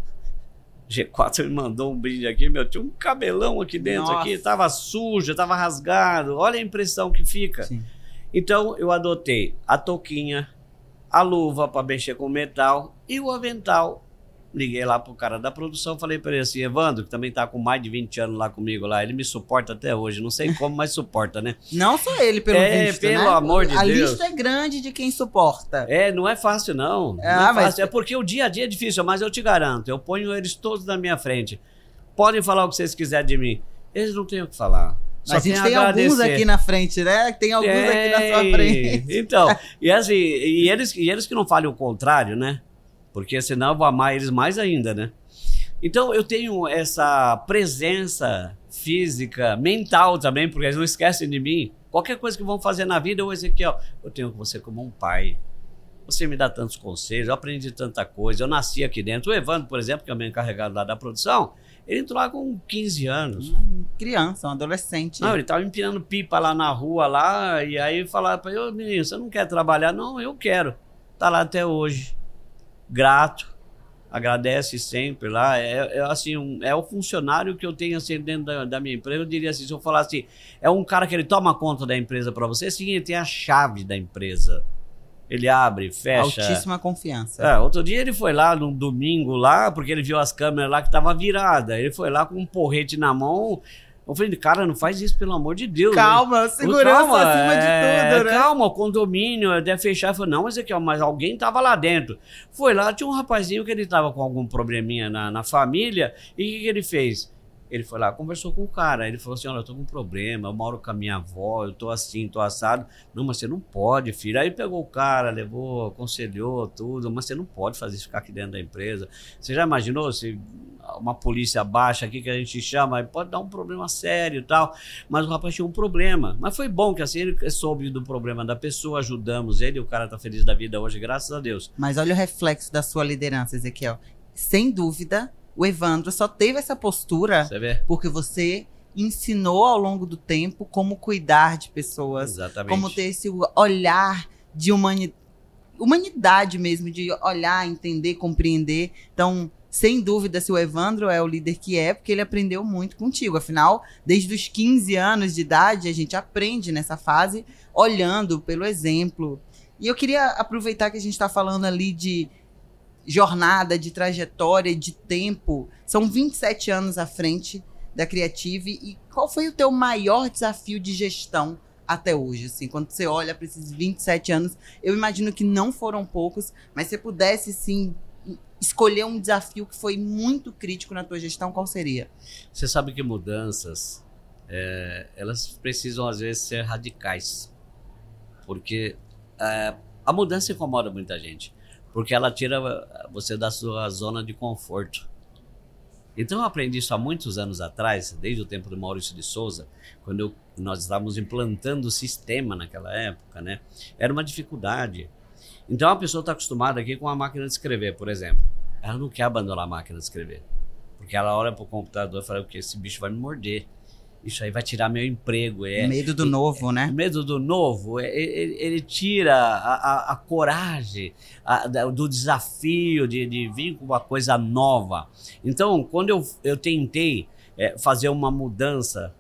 G4 me mandou um brinde aqui, meu, tinha um cabelão aqui dentro, Nossa. aqui, tava sujo, tava rasgado, olha a impressão que fica. Sim. Então eu adotei a touquinha, a luva para mexer com metal e o avental. Liguei lá pro cara da produção, falei para ele assim, Evandro, que também tá com mais de 20 anos lá comigo lá, ele me suporta até hoje, não sei como, mas suporta, né? Não só ele, pelo visto, pelo né? amor de a Deus. lista é grande de quem suporta. Não é fácil não. Não Ah, é mas- fácil. É porque o dia a dia é difícil, mas eu te garanto, eu ponho eles todos na minha frente. Podem falar o que vocês quiserem de mim. Eles não têm o que falar. Só A gente tenho tem a alguns agradecer. aqui na frente, né? Tem alguns aqui na sua frente. Então, assim, e eles que não falem o contrário, né? Porque senão eu vou amar eles mais ainda, né? Então eu tenho essa presença física, mental também, porque eles não esquecem de mim. Qualquer coisa que vão fazer na vida, eu vou dizer aqui, ó, eu tenho você como um pai. Você me dá tantos conselhos, eu aprendi tanta coisa, eu nasci aqui dentro. O Evandro, por exemplo, que é o meu encarregado lá da produção, ele entrou lá com 15 anos. Criança, um adolescente. Não, ele tava empinando pipa lá na rua, lá, e aí falaram pra ele, menino, você não quer trabalhar? Não, eu quero. Tá lá até hoje. Grato. Agradece sempre lá, assim, é o funcionário que eu tenho assim dentro da minha empresa. Eu diria assim, se eu falar assim, é um cara que ele toma conta da empresa para você, sim, ele tem a chave da empresa. Ele abre, fecha. Altíssima confiança. Outro dia ele foi lá no domingo lá, porque ele viu as câmeras lá que tava virada. Ele foi lá com um porrete na mão, Eu falei, cara, não faz isso, pelo amor de Deus. Calma, segurança acima de tudo, né? Calma, o condomínio até fechar. Eu falei, não, mas aqui, mas alguém tava lá dentro. Foi lá, tinha um rapazinho que ele tava com algum probleminha na família. E o que ele fez? Ele foi lá, conversou com o cara. Ele falou assim, olha, eu tô com um problema, eu moro com a minha avó, eu tô assim, tô assado. Não, mas você não pode, filho. Aí pegou o cara, levou, aconselhou tudo. Mas você não pode fazer isso, ficar aqui dentro da empresa. Você já imaginou se uma polícia baixa aqui que a gente chama, pode dar um problema sério e tal. Mas o rapaz tinha um problema. Mas foi bom que assim ele soube do problema da pessoa, ajudamos ele, o cara tá feliz da vida hoje, graças a Deus. Mas olha o reflexo da sua liderança, Ezequiel. Sem dúvida, o Evandro só teve essa postura porque você ensinou ao longo do tempo como cuidar de pessoas. Exatamente. Como ter esse olhar de humanidade mesmo, de olhar, entender, compreender. Então, sem dúvida, se o Evandro é o líder que é, porque ele aprendeu muito contigo. Afinal, desde os 15 anos de idade, a gente aprende nessa fase olhando pelo exemplo. E eu queria aproveitar que a gente está falando ali de jornada, de trajetória, de tempo. São 27 anos à frente da Creative. E qual foi o teu maior desafio de gestão até hoje? Assim, quando você olha para esses 27 anos, eu imagino que não foram poucos, mas se você pudesse, sim, escolher um desafio que foi muito crítico na tua gestão, qual seria? Você sabe que mudanças, elas precisam, às vezes, ser radicais. Porque a mudança incomoda muita gente. Porque ela tira você da sua zona de conforto. Então eu aprendi isso há muitos anos atrás, desde o tempo do Maurício de Souza, quando nós estávamos implantando o sistema naquela época, né? Era uma dificuldade. Então a pessoa está acostumada aqui com a máquina de escrever, por exemplo. Ela não quer abandonar a máquina de escrever. Porque ela olha para o computador e fala que esse bicho vai me morder. Isso aí vai tirar meu emprego. Medo do novo, né? Medo do novo. Ele tira a coragem do desafio de vir com uma coisa nova. Então, quando eu tentei fazer uma mudança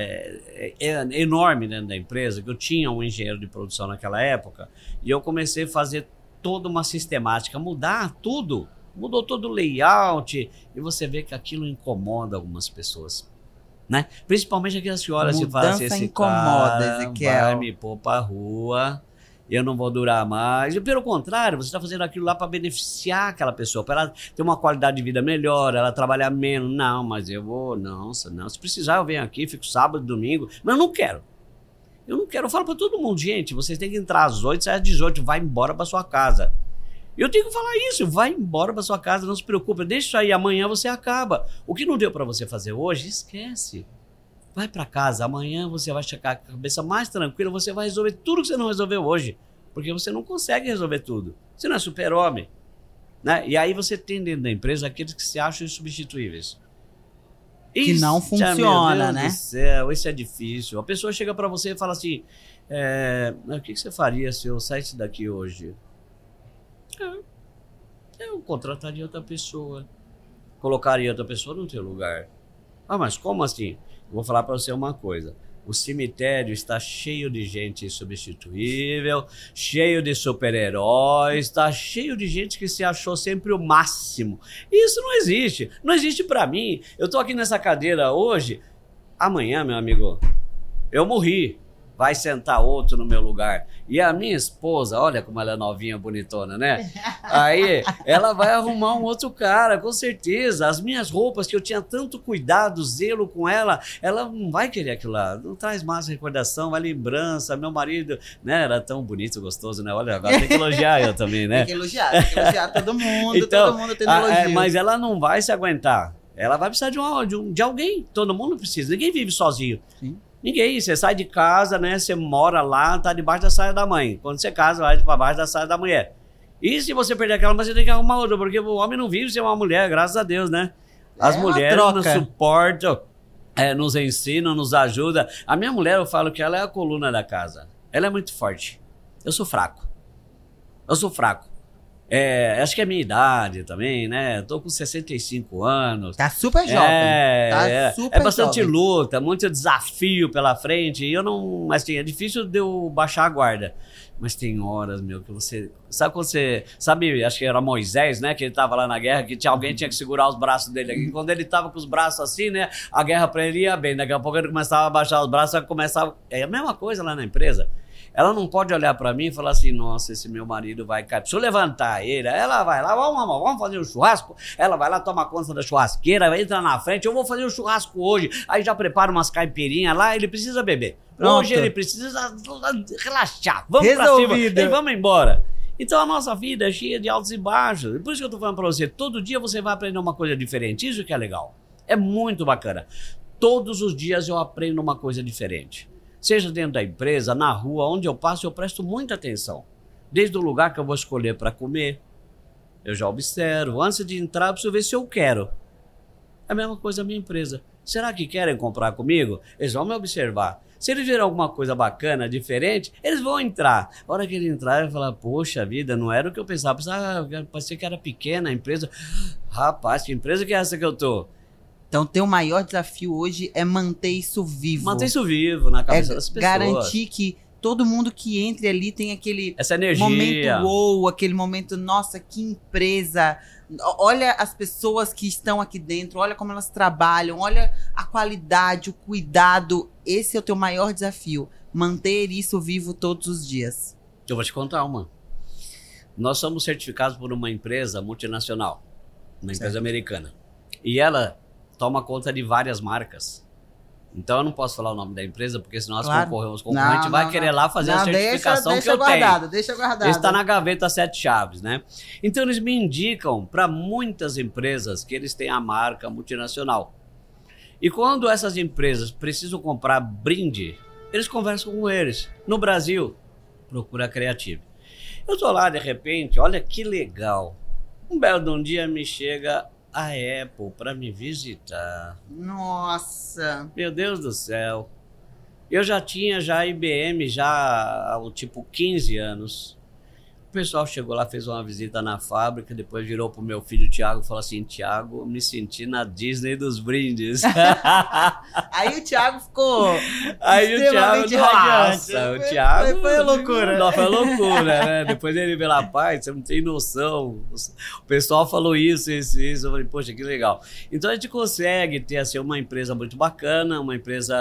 enorme dentro da empresa, que eu tinha um engenheiro de produção naquela época, e eu comecei a fazer toda uma sistemática, mudar tudo. Mudou todo o layout, e você vê que aquilo incomoda algumas pessoas. Né? Principalmente aquelas que olham e falam assim, esse cara vai me pôr pra rua, eu não vou durar mais. E pelo contrário, você está fazendo aquilo lá para beneficiar aquela pessoa, para ela ter uma qualidade de vida melhor, ela trabalhar menos. Não, mas eu vou, não, se precisar eu venho aqui, fico sábado, domingo, mas eu não quero. Eu falo para todo mundo, gente, vocês têm que entrar às 8, sair às 18, vai embora para sua casa. Eu tenho que falar isso, vai embora para sua casa, não se preocupe, deixa isso aí, amanhã você acaba. O que não deu para você fazer hoje, esquece. Vai para casa, amanhã você vai chegar com a cabeça mais tranquila, você vai resolver tudo que você não resolveu hoje, porque você não consegue resolver tudo. Você não é super-homem, né? E aí você tem dentro da empresa aqueles que se acham insubstituíveis. Que não funciona, meu Deus né? Do céu, isso é difícil. A pessoa chega para você e fala assim, o que você faria se eu saísse daqui hoje? Eu contrataria outra pessoa, colocaria outra pessoa no teu lugar. Ah, mas como assim? Vou falar para você uma coisa. O cemitério está cheio de gente insubstituível, cheio de super-heróis, está cheio de gente que se achou sempre o máximo. Isso não existe. Não existe para mim. Eu tô aqui nessa cadeira hoje, amanhã, meu amigo, eu morri. Vai sentar outro no meu lugar. E a minha esposa, olha como ela é novinha, bonitona, né? Aí ela vai arrumar um outro cara, com certeza. As minhas roupas que eu tinha tanto cuidado, zelo com ela não vai querer aquilo lá. Não traz mais recordação, vai lembrança. Meu marido, né? Era tão bonito, gostoso, né? Olha, agora tem que elogiar eu também, né? Tem que elogiar todo mundo, então, todo mundo tem elogio. Mas ela não vai se aguentar. Ela vai precisar de alguém. Todo mundo precisa. Ninguém vive sozinho. Sim. Ninguém, você sai de casa, né? Você mora lá, tá debaixo da saia da mãe. Quando você casa, vai para baixo da saia da mulher. E se você perder aquela, você tem que arrumar outra, porque o homem não vive sem uma mulher, graças a Deus, né? As mulheres nos suportam, nos ensinam, nos ajudam. A minha mulher, eu falo que ela é a coluna da casa. Ela é muito forte. Eu sou fraco. Acho que é a minha idade também, né? Eu tô com 65 anos. Tá super jovem. Tá super é bastante jovem. luta, muito desafio pela frente. E eu não. Assim, é difícil de eu baixar a guarda. Mas tem horas, meu, que você. Sabe quando você. Sabe, acho que era Moisés, né? Que ele tava lá na guerra, que alguém tinha que segurar os braços dele aqui. Quando ele tava com os braços assim, né? A guerra pra ele ia bem. Daqui a pouco ele começava a baixar os braços, começava. É a mesma coisa lá na empresa. Ela não pode olhar pra mim e falar assim, nossa, esse meu marido vai cair. Preciso levantar ele. Ela vai lá, vamos fazer um churrasco. Ela vai lá, toma conta da churrasqueira, entra na frente, eu vou fazer um churrasco hoje. Aí já prepara umas caipirinhas lá, ele precisa beber. Pronto. Hoje ele precisa relaxar. Vamos Resolvido. pra cima e vamos embora. Então a nossa vida é cheia de altos e baixos. Por isso que eu tô falando pra você, todo dia você vai aprender uma coisa diferente. Isso que é legal. É muito bacana. Todos os dias eu aprendo uma coisa diferente. Seja dentro da empresa, na rua, onde eu passo, eu presto muita atenção. Desde o lugar que eu vou escolher para comer, eu já observo. Antes de entrar, eu preciso ver se eu quero. É a mesma coisa a minha empresa. Será que querem comprar comigo? Eles vão me observar. Se eles verem alguma coisa bacana, diferente, eles vão entrar. A hora que ele entrar, ele vai falar, poxa vida, não era o que eu pensava. Parecia que era pequena a empresa. Rapaz, que empresa que é essa que eu tô? Então, teu maior desafio hoje é manter isso vivo. Manter isso vivo na cabeça das pessoas. Garantir que todo mundo que entre ali tem aquele essa energia. Momento wow, aquele momento, nossa, que empresa. Olha as pessoas que estão aqui dentro, olha como elas trabalham, olha a qualidade, o cuidado. Esse é o teu maior desafio, manter isso vivo todos os dias. Eu vou te contar uma. Nós somos certificados por uma empresa multinacional, uma empresa americana. E ela toma conta de várias marcas. Então eu não posso falar o nome da empresa, porque senão os concorrentes vão querer lá fazer a certificação que eu tenho. Deixa guardado. Isso está na gaveta 7 chaves, né? Então eles me indicam para muitas empresas que eles têm a marca multinacional. E quando essas empresas precisam comprar brinde, eles conversam com eles. No Brasil, procura a Creative. Eu tô lá de repente, olha que legal. Um belo dia me chega a Apple para me visitar. Nossa! Meu Deus do céu. Eu já tinha a IBM há tipo 15 anos. O pessoal chegou lá, fez uma visita na fábrica, depois virou pro meu filho Thiago e falou assim, Thiago, me senti na Disney dos brindes. Aí o Thiago ficou Aí extremamente radiante. O Thiago... Foi loucura. Não, foi loucura, né? Depois ele veio lá, pai, você não tem noção. O pessoal falou isso. Eu falei, poxa, que legal. Então a gente consegue ter assim, uma empresa muito bacana, uma empresa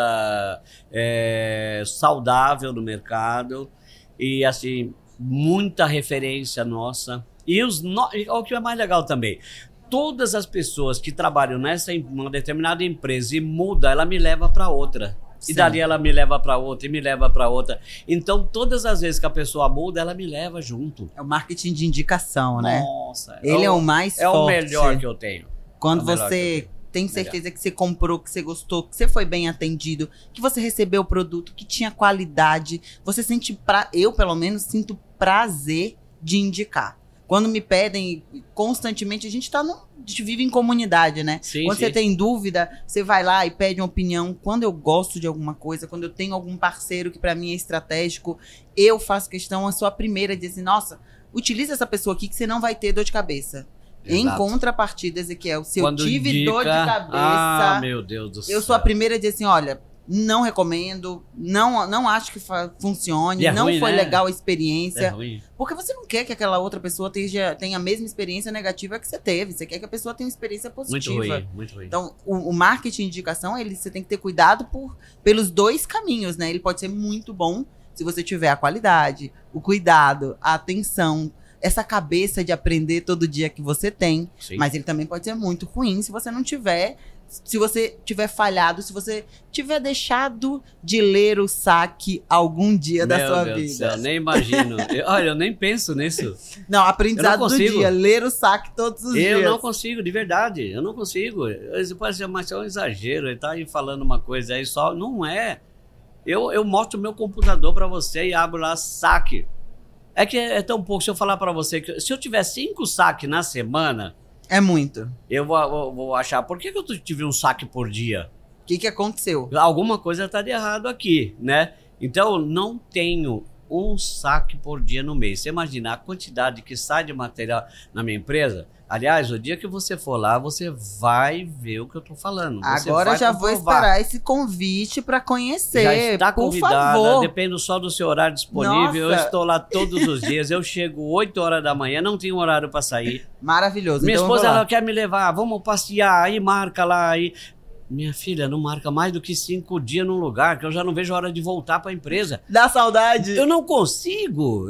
saudável no mercado e assim... muita referência nossa. E o que é mais legal também, todas as pessoas que trabalham uma determinada empresa e muda, ela me leva para outra. Sim. E dali ela me leva para outra e me leva para outra. Então, todas as vezes que a pessoa muda, ela me leva junto. É o marketing de indicação, né? Nossa. Ele é o mais forte. É o melhor que eu tenho. Quando você... tem certeza que você comprou, que você gostou, que você foi bem atendido, que você recebeu o produto, que tinha qualidade. Você sente, eu pelo menos, sinto prazer de indicar. Quando me pedem constantemente, a gente vive em comunidade, né? Sim, quando sim. você tem dúvida, você vai lá e pede uma opinião. Quando eu gosto de alguma coisa, quando eu tenho algum parceiro que pra mim é estratégico, eu faço questão, eu sou a primeira a dizer assim, nossa, utiliza essa pessoa aqui que você não vai ter dor de cabeça. Exato. Em contrapartida, Ezequiel, se eu tive dor de cabeça, meu Deus do céu. eu sou a primeira a dizer assim, olha, não recomendo, não acho que funcione, não ruim, foi né? legal a experiência. É ruim. Porque você não quer que aquela outra pessoa tenha a mesma experiência negativa que você teve, você quer que a pessoa tenha uma experiência positiva. Muito ruim, muito ruim. Então, o marketing de indicação, você tem que ter cuidado pelos dois caminhos, né? Ele pode ser muito bom se você tiver a qualidade, o cuidado, a atenção, essa cabeça de aprender todo dia que você tem. Sim. Mas ele também pode ser muito ruim se você não tiver, se você tiver falhado, se você tiver deixado de ler o saque algum dia da sua vida. Meu Deus do céu, nem imagino. Olha, eu nem penso nisso. Não, aprendizado do dia, ler o saque todos os dias. Eu não consigo, de verdade, eu não consigo. Isso pode ser mais um exagero, ele tá aí falando uma coisa aí só, não é. Eu mostro o meu computador para você e abro lá saque. É que é tão pouco, se eu falar pra você que se eu tiver 5 saques na semana... É muito. Eu vou achar, por que eu tive um saque por dia? O que aconteceu? Alguma coisa tá de errado aqui, né? Então, não tenho um saque por dia no mês. Você imagina a quantidade que sai de material na minha empresa? Aliás, o dia que você for lá, você vai ver o que eu tô falando. Você Agora vai já vou comprovar. esperar esse convite para conhecer. Já está por convidada, favor. depende só do seu horário disponível. Nossa. Eu estou lá todos os dias. Eu chego 8 horas da manhã, não tenho horário para sair. Maravilhoso. Minha então eu vou esposa, lá. ela quer me levar, vamos passear, aí marca lá. Aí... Minha filha, não marca mais do que 5 dias num lugar, que eu já não vejo a hora de voltar para a empresa. Dá saudade. Eu não consigo.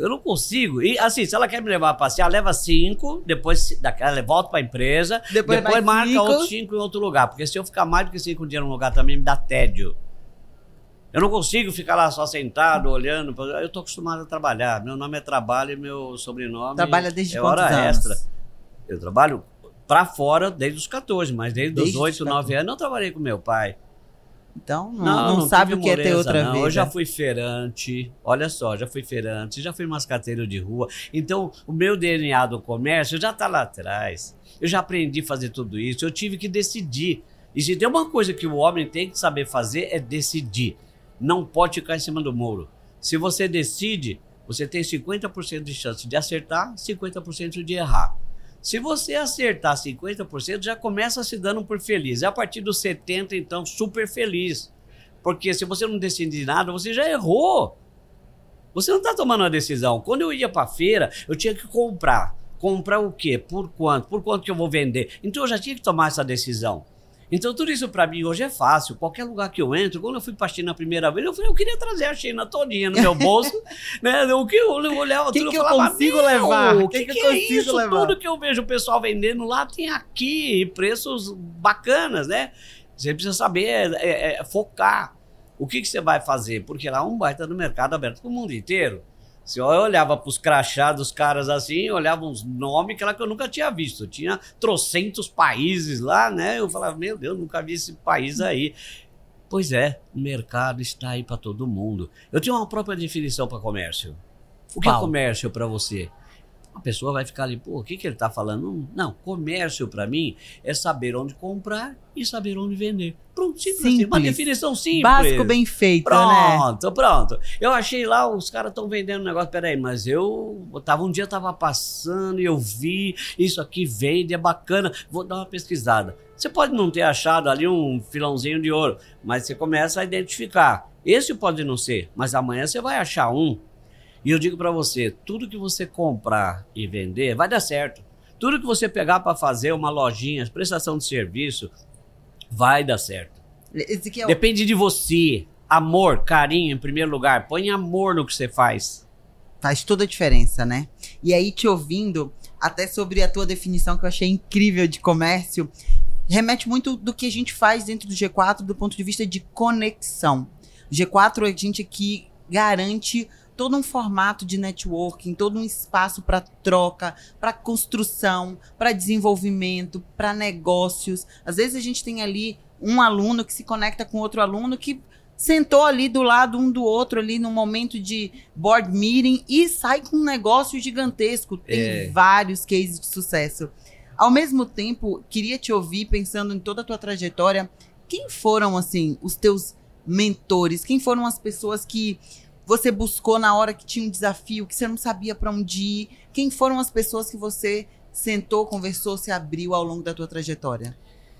E assim, se ela quer me levar a passear, leva 5, depois ela volta para a empresa, depois mais marca 5. outros 5 em outro lugar. Porque se eu ficar mais do que 5 dias num lugar também me dá tédio. Eu não consigo ficar lá só sentado, olhando. Eu tô acostumado a trabalhar. Meu nome é trabalho e meu sobrenome Trabalha desde é quantos hora anos? extra. Eu trabalho pra fora desde os 14, mas desde os 8, 9 14. anos eu trabalhei com meu pai. Então, não sabe o tive que é ter moleza, outra não. vida. Eu já fui feirante, olha só, já fui mascateiro de rua. Então, o meu DNA do comércio já tá lá atrás. Eu já aprendi a fazer tudo isso, eu tive que decidir. E se tem uma coisa que o homem tem que saber fazer é decidir. Não pode ficar em cima do muro. Se você decide, você tem 50% de chance de acertar, 50% de errar. Se você acertar 50%, já começa se dando por feliz. E a partir dos 70%, então, super feliz. Porque se você não decidir nada, você já errou. Você não está tomando uma decisão. Quando eu ia para a feira, eu tinha que comprar. Comprar o quê? Por quanto? Por quanto que eu vou vender? Então eu já tinha que tomar essa decisão. Então tudo isso para mim hoje é fácil. Qualquer lugar que eu entro, quando eu fui para a China a primeira vez, eu queria trazer a China todinha no meu bolso. Né? O que eu olhava tudo, eu falava, consigo levar? O que eu consigo é isso? levar? Tudo que eu vejo o pessoal vendendo lá tem aqui, preços bacanas, né? Você precisa saber focar. O que você vai fazer? Porque lá é um baita no mercado aberto para o mundo inteiro. Se eu olhava para os crachás dos caras assim, eu olhava uns nomes que eu nunca tinha visto. Tinha trocentos países lá, né? Eu falava, meu Deus, nunca vi esse país aí. Pois é, o mercado está aí para todo mundo. Eu tenho uma própria definição para comércio. O que é comércio para você? A pessoa vai ficar ali, pô, o que ele está falando? Não, comércio para mim é saber onde comprar e saber onde vender. Pronto, simples assim, uma definição simples. Básico, bem feito, né? Pronto. Eu achei lá, os caras estão vendendo um negócio, peraí, mas um dia tava passando e eu vi, isso aqui vende, é bacana, vou dar uma pesquisada. Você pode não ter achado ali um filãozinho de ouro, mas você começa a identificar. Esse pode não ser, mas amanhã você vai achar um. E eu digo para você, tudo que você comprar e vender vai dar certo. Tudo que você pegar para fazer uma lojinha, prestação de serviço, vai dar certo. Ezequiel, Depende de você. Amor, carinho em primeiro lugar. Põe amor no que você faz. faz toda a diferença, né? E aí, te ouvindo, até sobre a tua definição que eu achei incrível de comércio, remete muito do que a gente faz dentro do G4 do ponto de vista de conexão. O G4 é a gente que garante todo um formato de networking, todo um espaço para troca, para construção, para desenvolvimento, para negócios. Às vezes a gente tem ali um aluno que se conecta com outro aluno que sentou ali do lado um do outro ali no momento de board meeting e sai com um negócio gigantesco. Tem vários cases de sucesso. Ao mesmo tempo, queria te ouvir pensando em toda a tua trajetória. Quem foram, assim, os teus mentores? Quem foram as pessoas que você buscou na hora que tinha um desafio, que você não sabia para onde ir? Quem foram as pessoas que você sentou, conversou, se abriu ao longo da tua trajetória?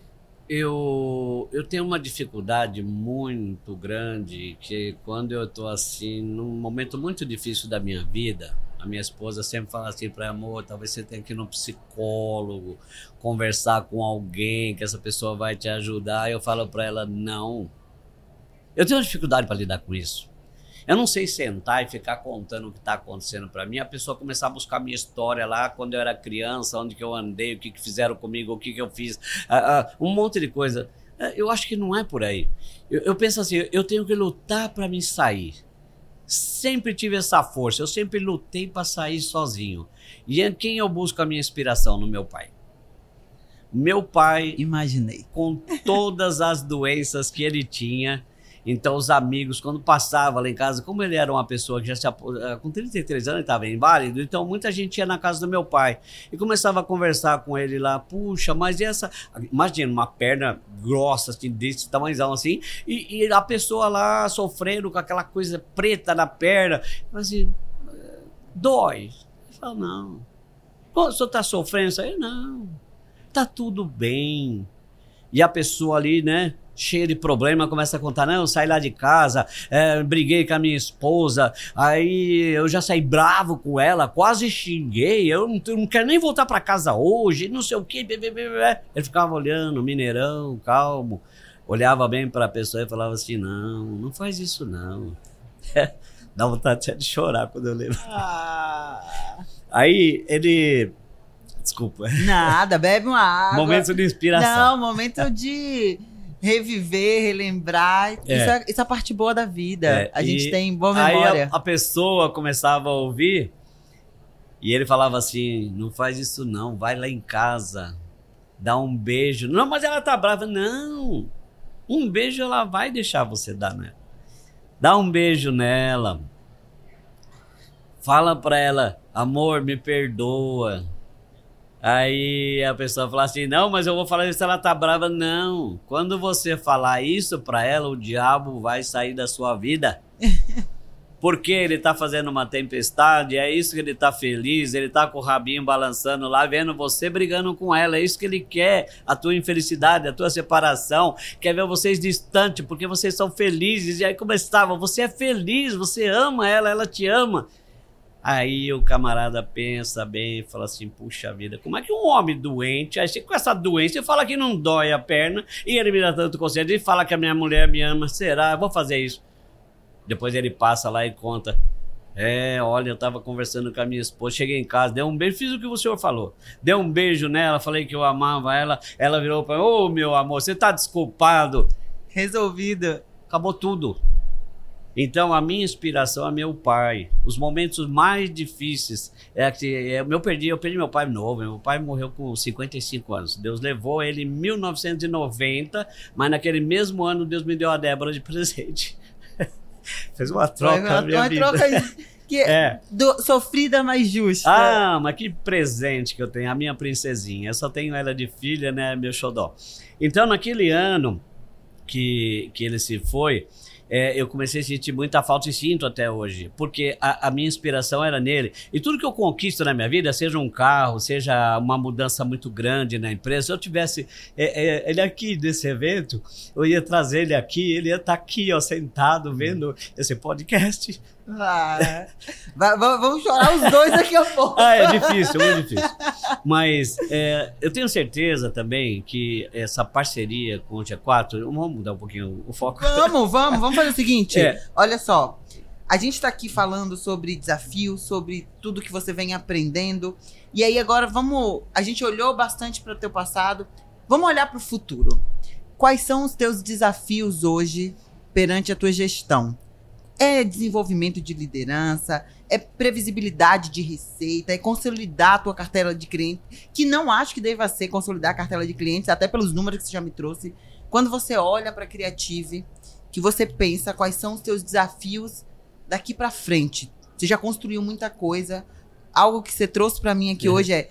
Eu tenho uma dificuldade muito grande, que quando eu tô assim, num momento muito difícil da minha vida, a minha esposa sempre fala assim para amor, talvez você tenha que ir no psicólogo, conversar com alguém, que essa pessoa vai te ajudar. Eu falo para ela, não. Eu tenho uma dificuldade para lidar com isso. Eu não sei sentar e ficar contando o que está acontecendo para mim. A pessoa começar a buscar minha história lá, quando eu era criança, onde que eu andei, o que fizeram comigo, o que eu fiz, um monte de coisa. Eu acho que não é por aí. Eu penso assim, eu tenho que lutar para me sair. Sempre tive essa força, eu sempre lutei para sair sozinho. E em quem eu busco a minha inspiração? No meu pai. Meu pai, imaginei, com todas as doenças que ele tinha, Então os amigos, quando passava lá em casa, como ele era uma pessoa que já com 33 anos ele estava inválido, então muita gente ia na casa do meu pai e começava a conversar com ele lá, puxa, mas e essa... Imagina, uma perna grossa, assim, desse tamanhozão assim, e a pessoa lá sofrendo com aquela coisa preta na perna, assim, dói. Eu falo, não. O senhor está sofrendo isso aí? Não. Tá tudo bem. E a pessoa ali, né, cheia de problema, começa a contar, não, eu saí lá de casa, briguei com a minha esposa, aí eu já saí bravo com ela, quase xinguei, eu não quero nem voltar para casa hoje, não sei o quê. Ele ficava olhando, Mineirão, calmo, olhava bem para a pessoa e falava assim, não faz isso não. Dá vontade de chorar quando eu lembro. Aí ele... Desculpa. Nada, bebe uma água. Momento de inspiração. Não, momento de reviver, relembrar. Isso é a parte boa da vida. A gente tem boa memória. Aí a pessoa começava a ouvir e ele falava assim, não faz isso não, vai lá em casa, dá um beijo. Não, mas ela tá brava. Não, um beijo ela vai deixar você dar nela. Dá um beijo nela. Fala pra ela, amor, me perdoa. Aí a pessoa fala assim, não, mas eu vou falar isso se ela tá brava. Não, quando você falar isso pra ela, o diabo vai sair da sua vida. Porque ele tá fazendo uma tempestade, é isso que ele tá feliz, ele tá com o rabinho balançando lá, vendo você brigando com ela, é isso que ele quer, a tua infelicidade, a tua separação, quer ver vocês distantes, porque vocês são felizes. E aí como estava, você é feliz, você ama ela, ela te ama. Aí o camarada pensa bem e fala assim, puxa vida, como é que um homem doente, aí com essa doença, fala que não dói a perna, e ele me dá tanto conselho, e fala que a minha mulher me ama, será? Eu vou fazer isso. Depois ele passa lá e conta, olha, eu tava conversando com a minha esposa, cheguei em casa, dei um beijo, fiz o que o senhor falou, dei um beijo nela, falei que eu amava ela, ela virou pra mim, ô meu amor, você tá desculpado. Resolvido. Acabou tudo. Então a minha inspiração é meu pai. Os momentos mais difíceis eu perdi meu pai novo. Meu pai morreu com 55 anos. Deus levou ele em 1990, mas naquele mesmo ano Deus me deu a Débora de presente. Fez uma troca na minha vida. Uma troca que sofrida, mas justa. Ah, mas que presente que eu tenho, a minha princesinha. Eu só tenho ela de filha, né, meu xodó. Então naquele ano que ele se foi, eu comecei a sentir muita falta e sinto até hoje, porque a minha inspiração era nele. E tudo que eu conquisto na minha vida, seja um carro, seja uma mudança muito grande na empresa, se eu tivesse ele aqui nesse evento, eu ia trazer ele aqui, ele ia estar aqui, ó, sentado, vendo esse podcast. Vamos chorar os dois daqui a pouco. É difícil, muito difícil. Mas eu tenho certeza também que essa parceria com o G4, vamos mudar um pouquinho o foco. Vamos fazer o seguinte, olha só, a gente tá aqui falando sobre desafios, sobre tudo que você vem aprendendo, e aí agora a gente olhou bastante para o teu passado, vamos olhar para o futuro. Quais são os teus desafios hoje perante a tua gestão? É desenvolvimento de liderança, é previsibilidade de receita, é consolidar a tua cartela de clientes, que não acho que deva ser consolidar a cartela de clientes, até pelos números que você já me trouxe. Quando você olha para a Creative, que você pensa quais são os teus desafios daqui para frente. Você já construiu muita coisa, algo que você trouxe para mim aqui hoje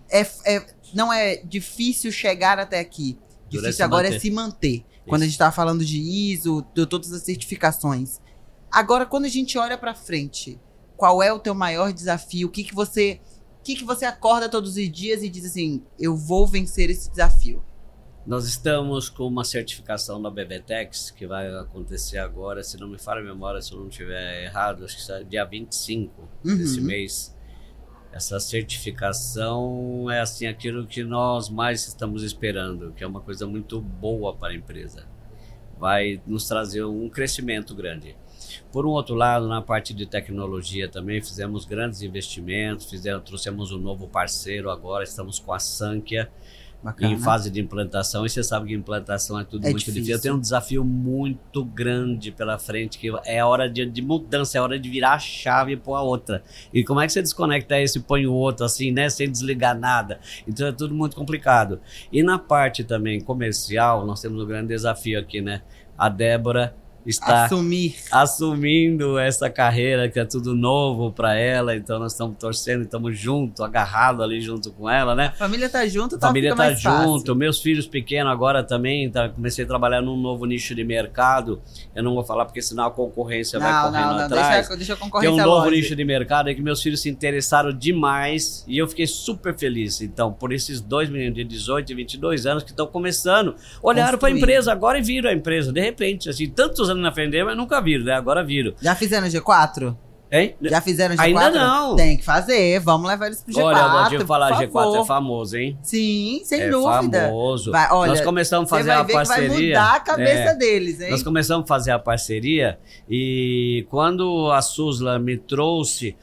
não é difícil chegar até aqui, difícil agora é se manter. Quando a gente estava falando de ISO, de todas as certificações. Agora, quando a gente olha para frente, qual é o teu maior desafio? O que você acorda todos os dias e diz assim, eu vou vencer esse desafio? Nós estamos com uma certificação da BBTEX, que vai acontecer agora, se não me falha a memória, se eu não estiver errado, acho que é dia 25 desse mês. Essa certificação é assim, aquilo que nós mais estamos esperando, que é uma coisa muito boa para a empresa. Vai nos trazer um crescimento grande. Por um outro lado, na parte de tecnologia também fizemos grandes investimentos, trouxemos um novo parceiro agora, estamos com a Sankhya em fase de implantação, e você sabe que implantação é tudo muito difícil. Eu tenho um desafio muito grande pela frente, que é hora de mudança, é hora de virar a chave e pôr a outra. E como é que você desconecta esse e põe o outro assim, né, sem desligar nada? Então é tudo muito complicado. E na parte também comercial, nós temos um grande desafio aqui, né? A Débora está assumindo essa carreira que é tudo novo para ela, então nós estamos torcendo, estamos juntos, agarrados ali junto com ela, né? A família tá junto, a família tá junto, fácil. Meus filhos pequenos agora também, comecei a trabalhar num novo nicho de mercado, eu não vou falar porque senão a concorrência vai correndo atrás. Deixa a concorrência Tem um novo nicho de mercado aí que meus filhos se interessaram demais e eu fiquei super feliz, então, por esses dois meninos de 18 e 22 anos que estão começando, olharam para a empresa agora e viram a empresa, de repente, assim, tantos anos na frente, mas nunca viram, né? Agora viram. Já fizeram G4? Hein? Já fizeram G4? Ainda não. Tem que fazer, vamos levar eles pro G4. Olha, eu gosto de falar, G4 é famoso, hein? Sim, sem dúvida. É famoso. Olha, nós começamos a fazer a parceria. Vai mudar a cabeça deles, hein? Nós começamos a fazer a parceria e quando a Suzla me trouxe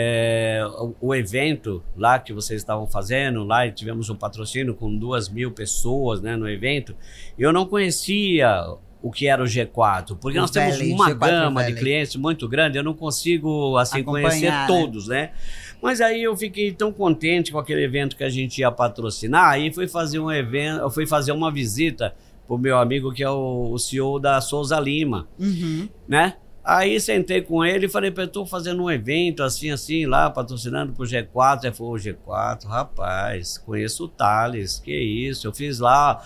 o evento lá que vocês estavam fazendo, lá e tivemos um patrocínio com 2.000 pessoas, né, no evento, eu não conhecia o que era o G4, porque nós temos uma gama de clientes muito grande, eu não consigo assim conhecer todos, né? Mas aí eu fiquei tão contente com aquele evento que a gente ia patrocinar, aí fui fazer um evento, eu fui fazer uma visita pro meu amigo que é o CEO da Souza Lima, né? Aí sentei com ele e falei, eu tô fazendo um evento assim, lá, patrocinando pro G4. Ele falou, G4, rapaz, conheço o Thales, que isso. Eu fiz lá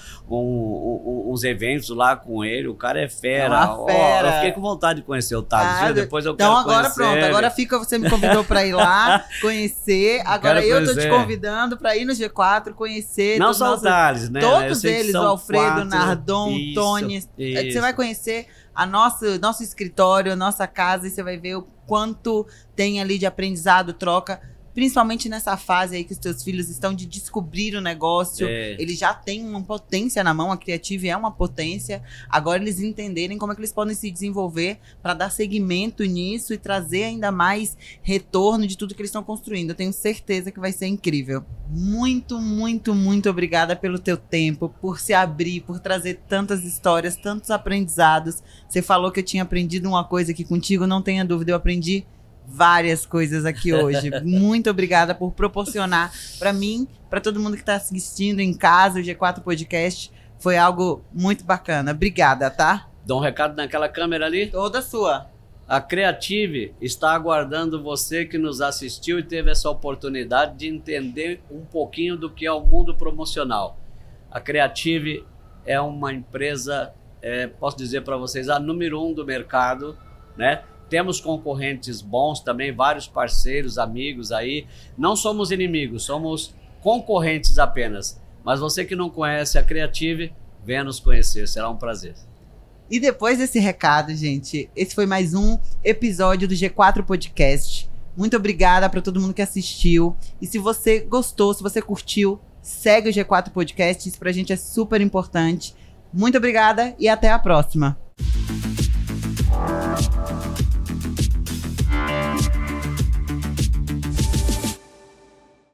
uns eventos lá com ele, o cara é fera. Fera. Eu fiquei com vontade de conhecer o Thales, depois eu quero Então agora conhecer pronto, ele. agora você me convidou pra ir lá, conhecer. Agora eu tô te convidando pra ir no G4, conhecer. Não só o Thales, né? Todos eles, o Alfredo, 4, Nardon, o Tony. Você vai conhecer nosso escritório, a nossa casa, e você vai ver o quanto tem ali de aprendizado, troca, principalmente nessa fase aí que os teus filhos estão de descobrir o negócio. Eles já têm uma potência na mão, a Creative é uma potência, agora eles entenderem como é que eles podem se desenvolver para dar seguimento nisso e trazer ainda mais retorno de tudo que eles estão construindo. Eu tenho certeza que vai ser incrível. Muito, muito, muito obrigada pelo teu tempo, por se abrir, por trazer tantas histórias, tantos aprendizados. Você falou que eu tinha aprendido uma coisa aqui contigo, não tenha dúvida, eu aprendi várias coisas aqui hoje. Muito obrigada por proporcionar para mim, para todo mundo que está assistindo em casa, o G4 Podcast. Foi algo muito bacana. Obrigada, tá? Dá um recado naquela câmera ali. Toda sua. A Creative está aguardando você que nos assistiu e teve essa oportunidade de entender um pouquinho do que é o mundo promocional. A Creative é uma empresa, posso dizer para vocês, a número 1 do mercado, né? Temos concorrentes bons também, vários parceiros, amigos aí. Não somos inimigos, somos concorrentes apenas. Mas você que não conhece a Creative, venha nos conhecer, será um prazer. E depois desse recado, gente, esse foi mais um episódio do G4 Podcast. Muito obrigada para todo mundo que assistiu. E se você gostou, se você curtiu, segue o G4 Podcast. Isso pra gente é super importante. Muito obrigada e até a próxima.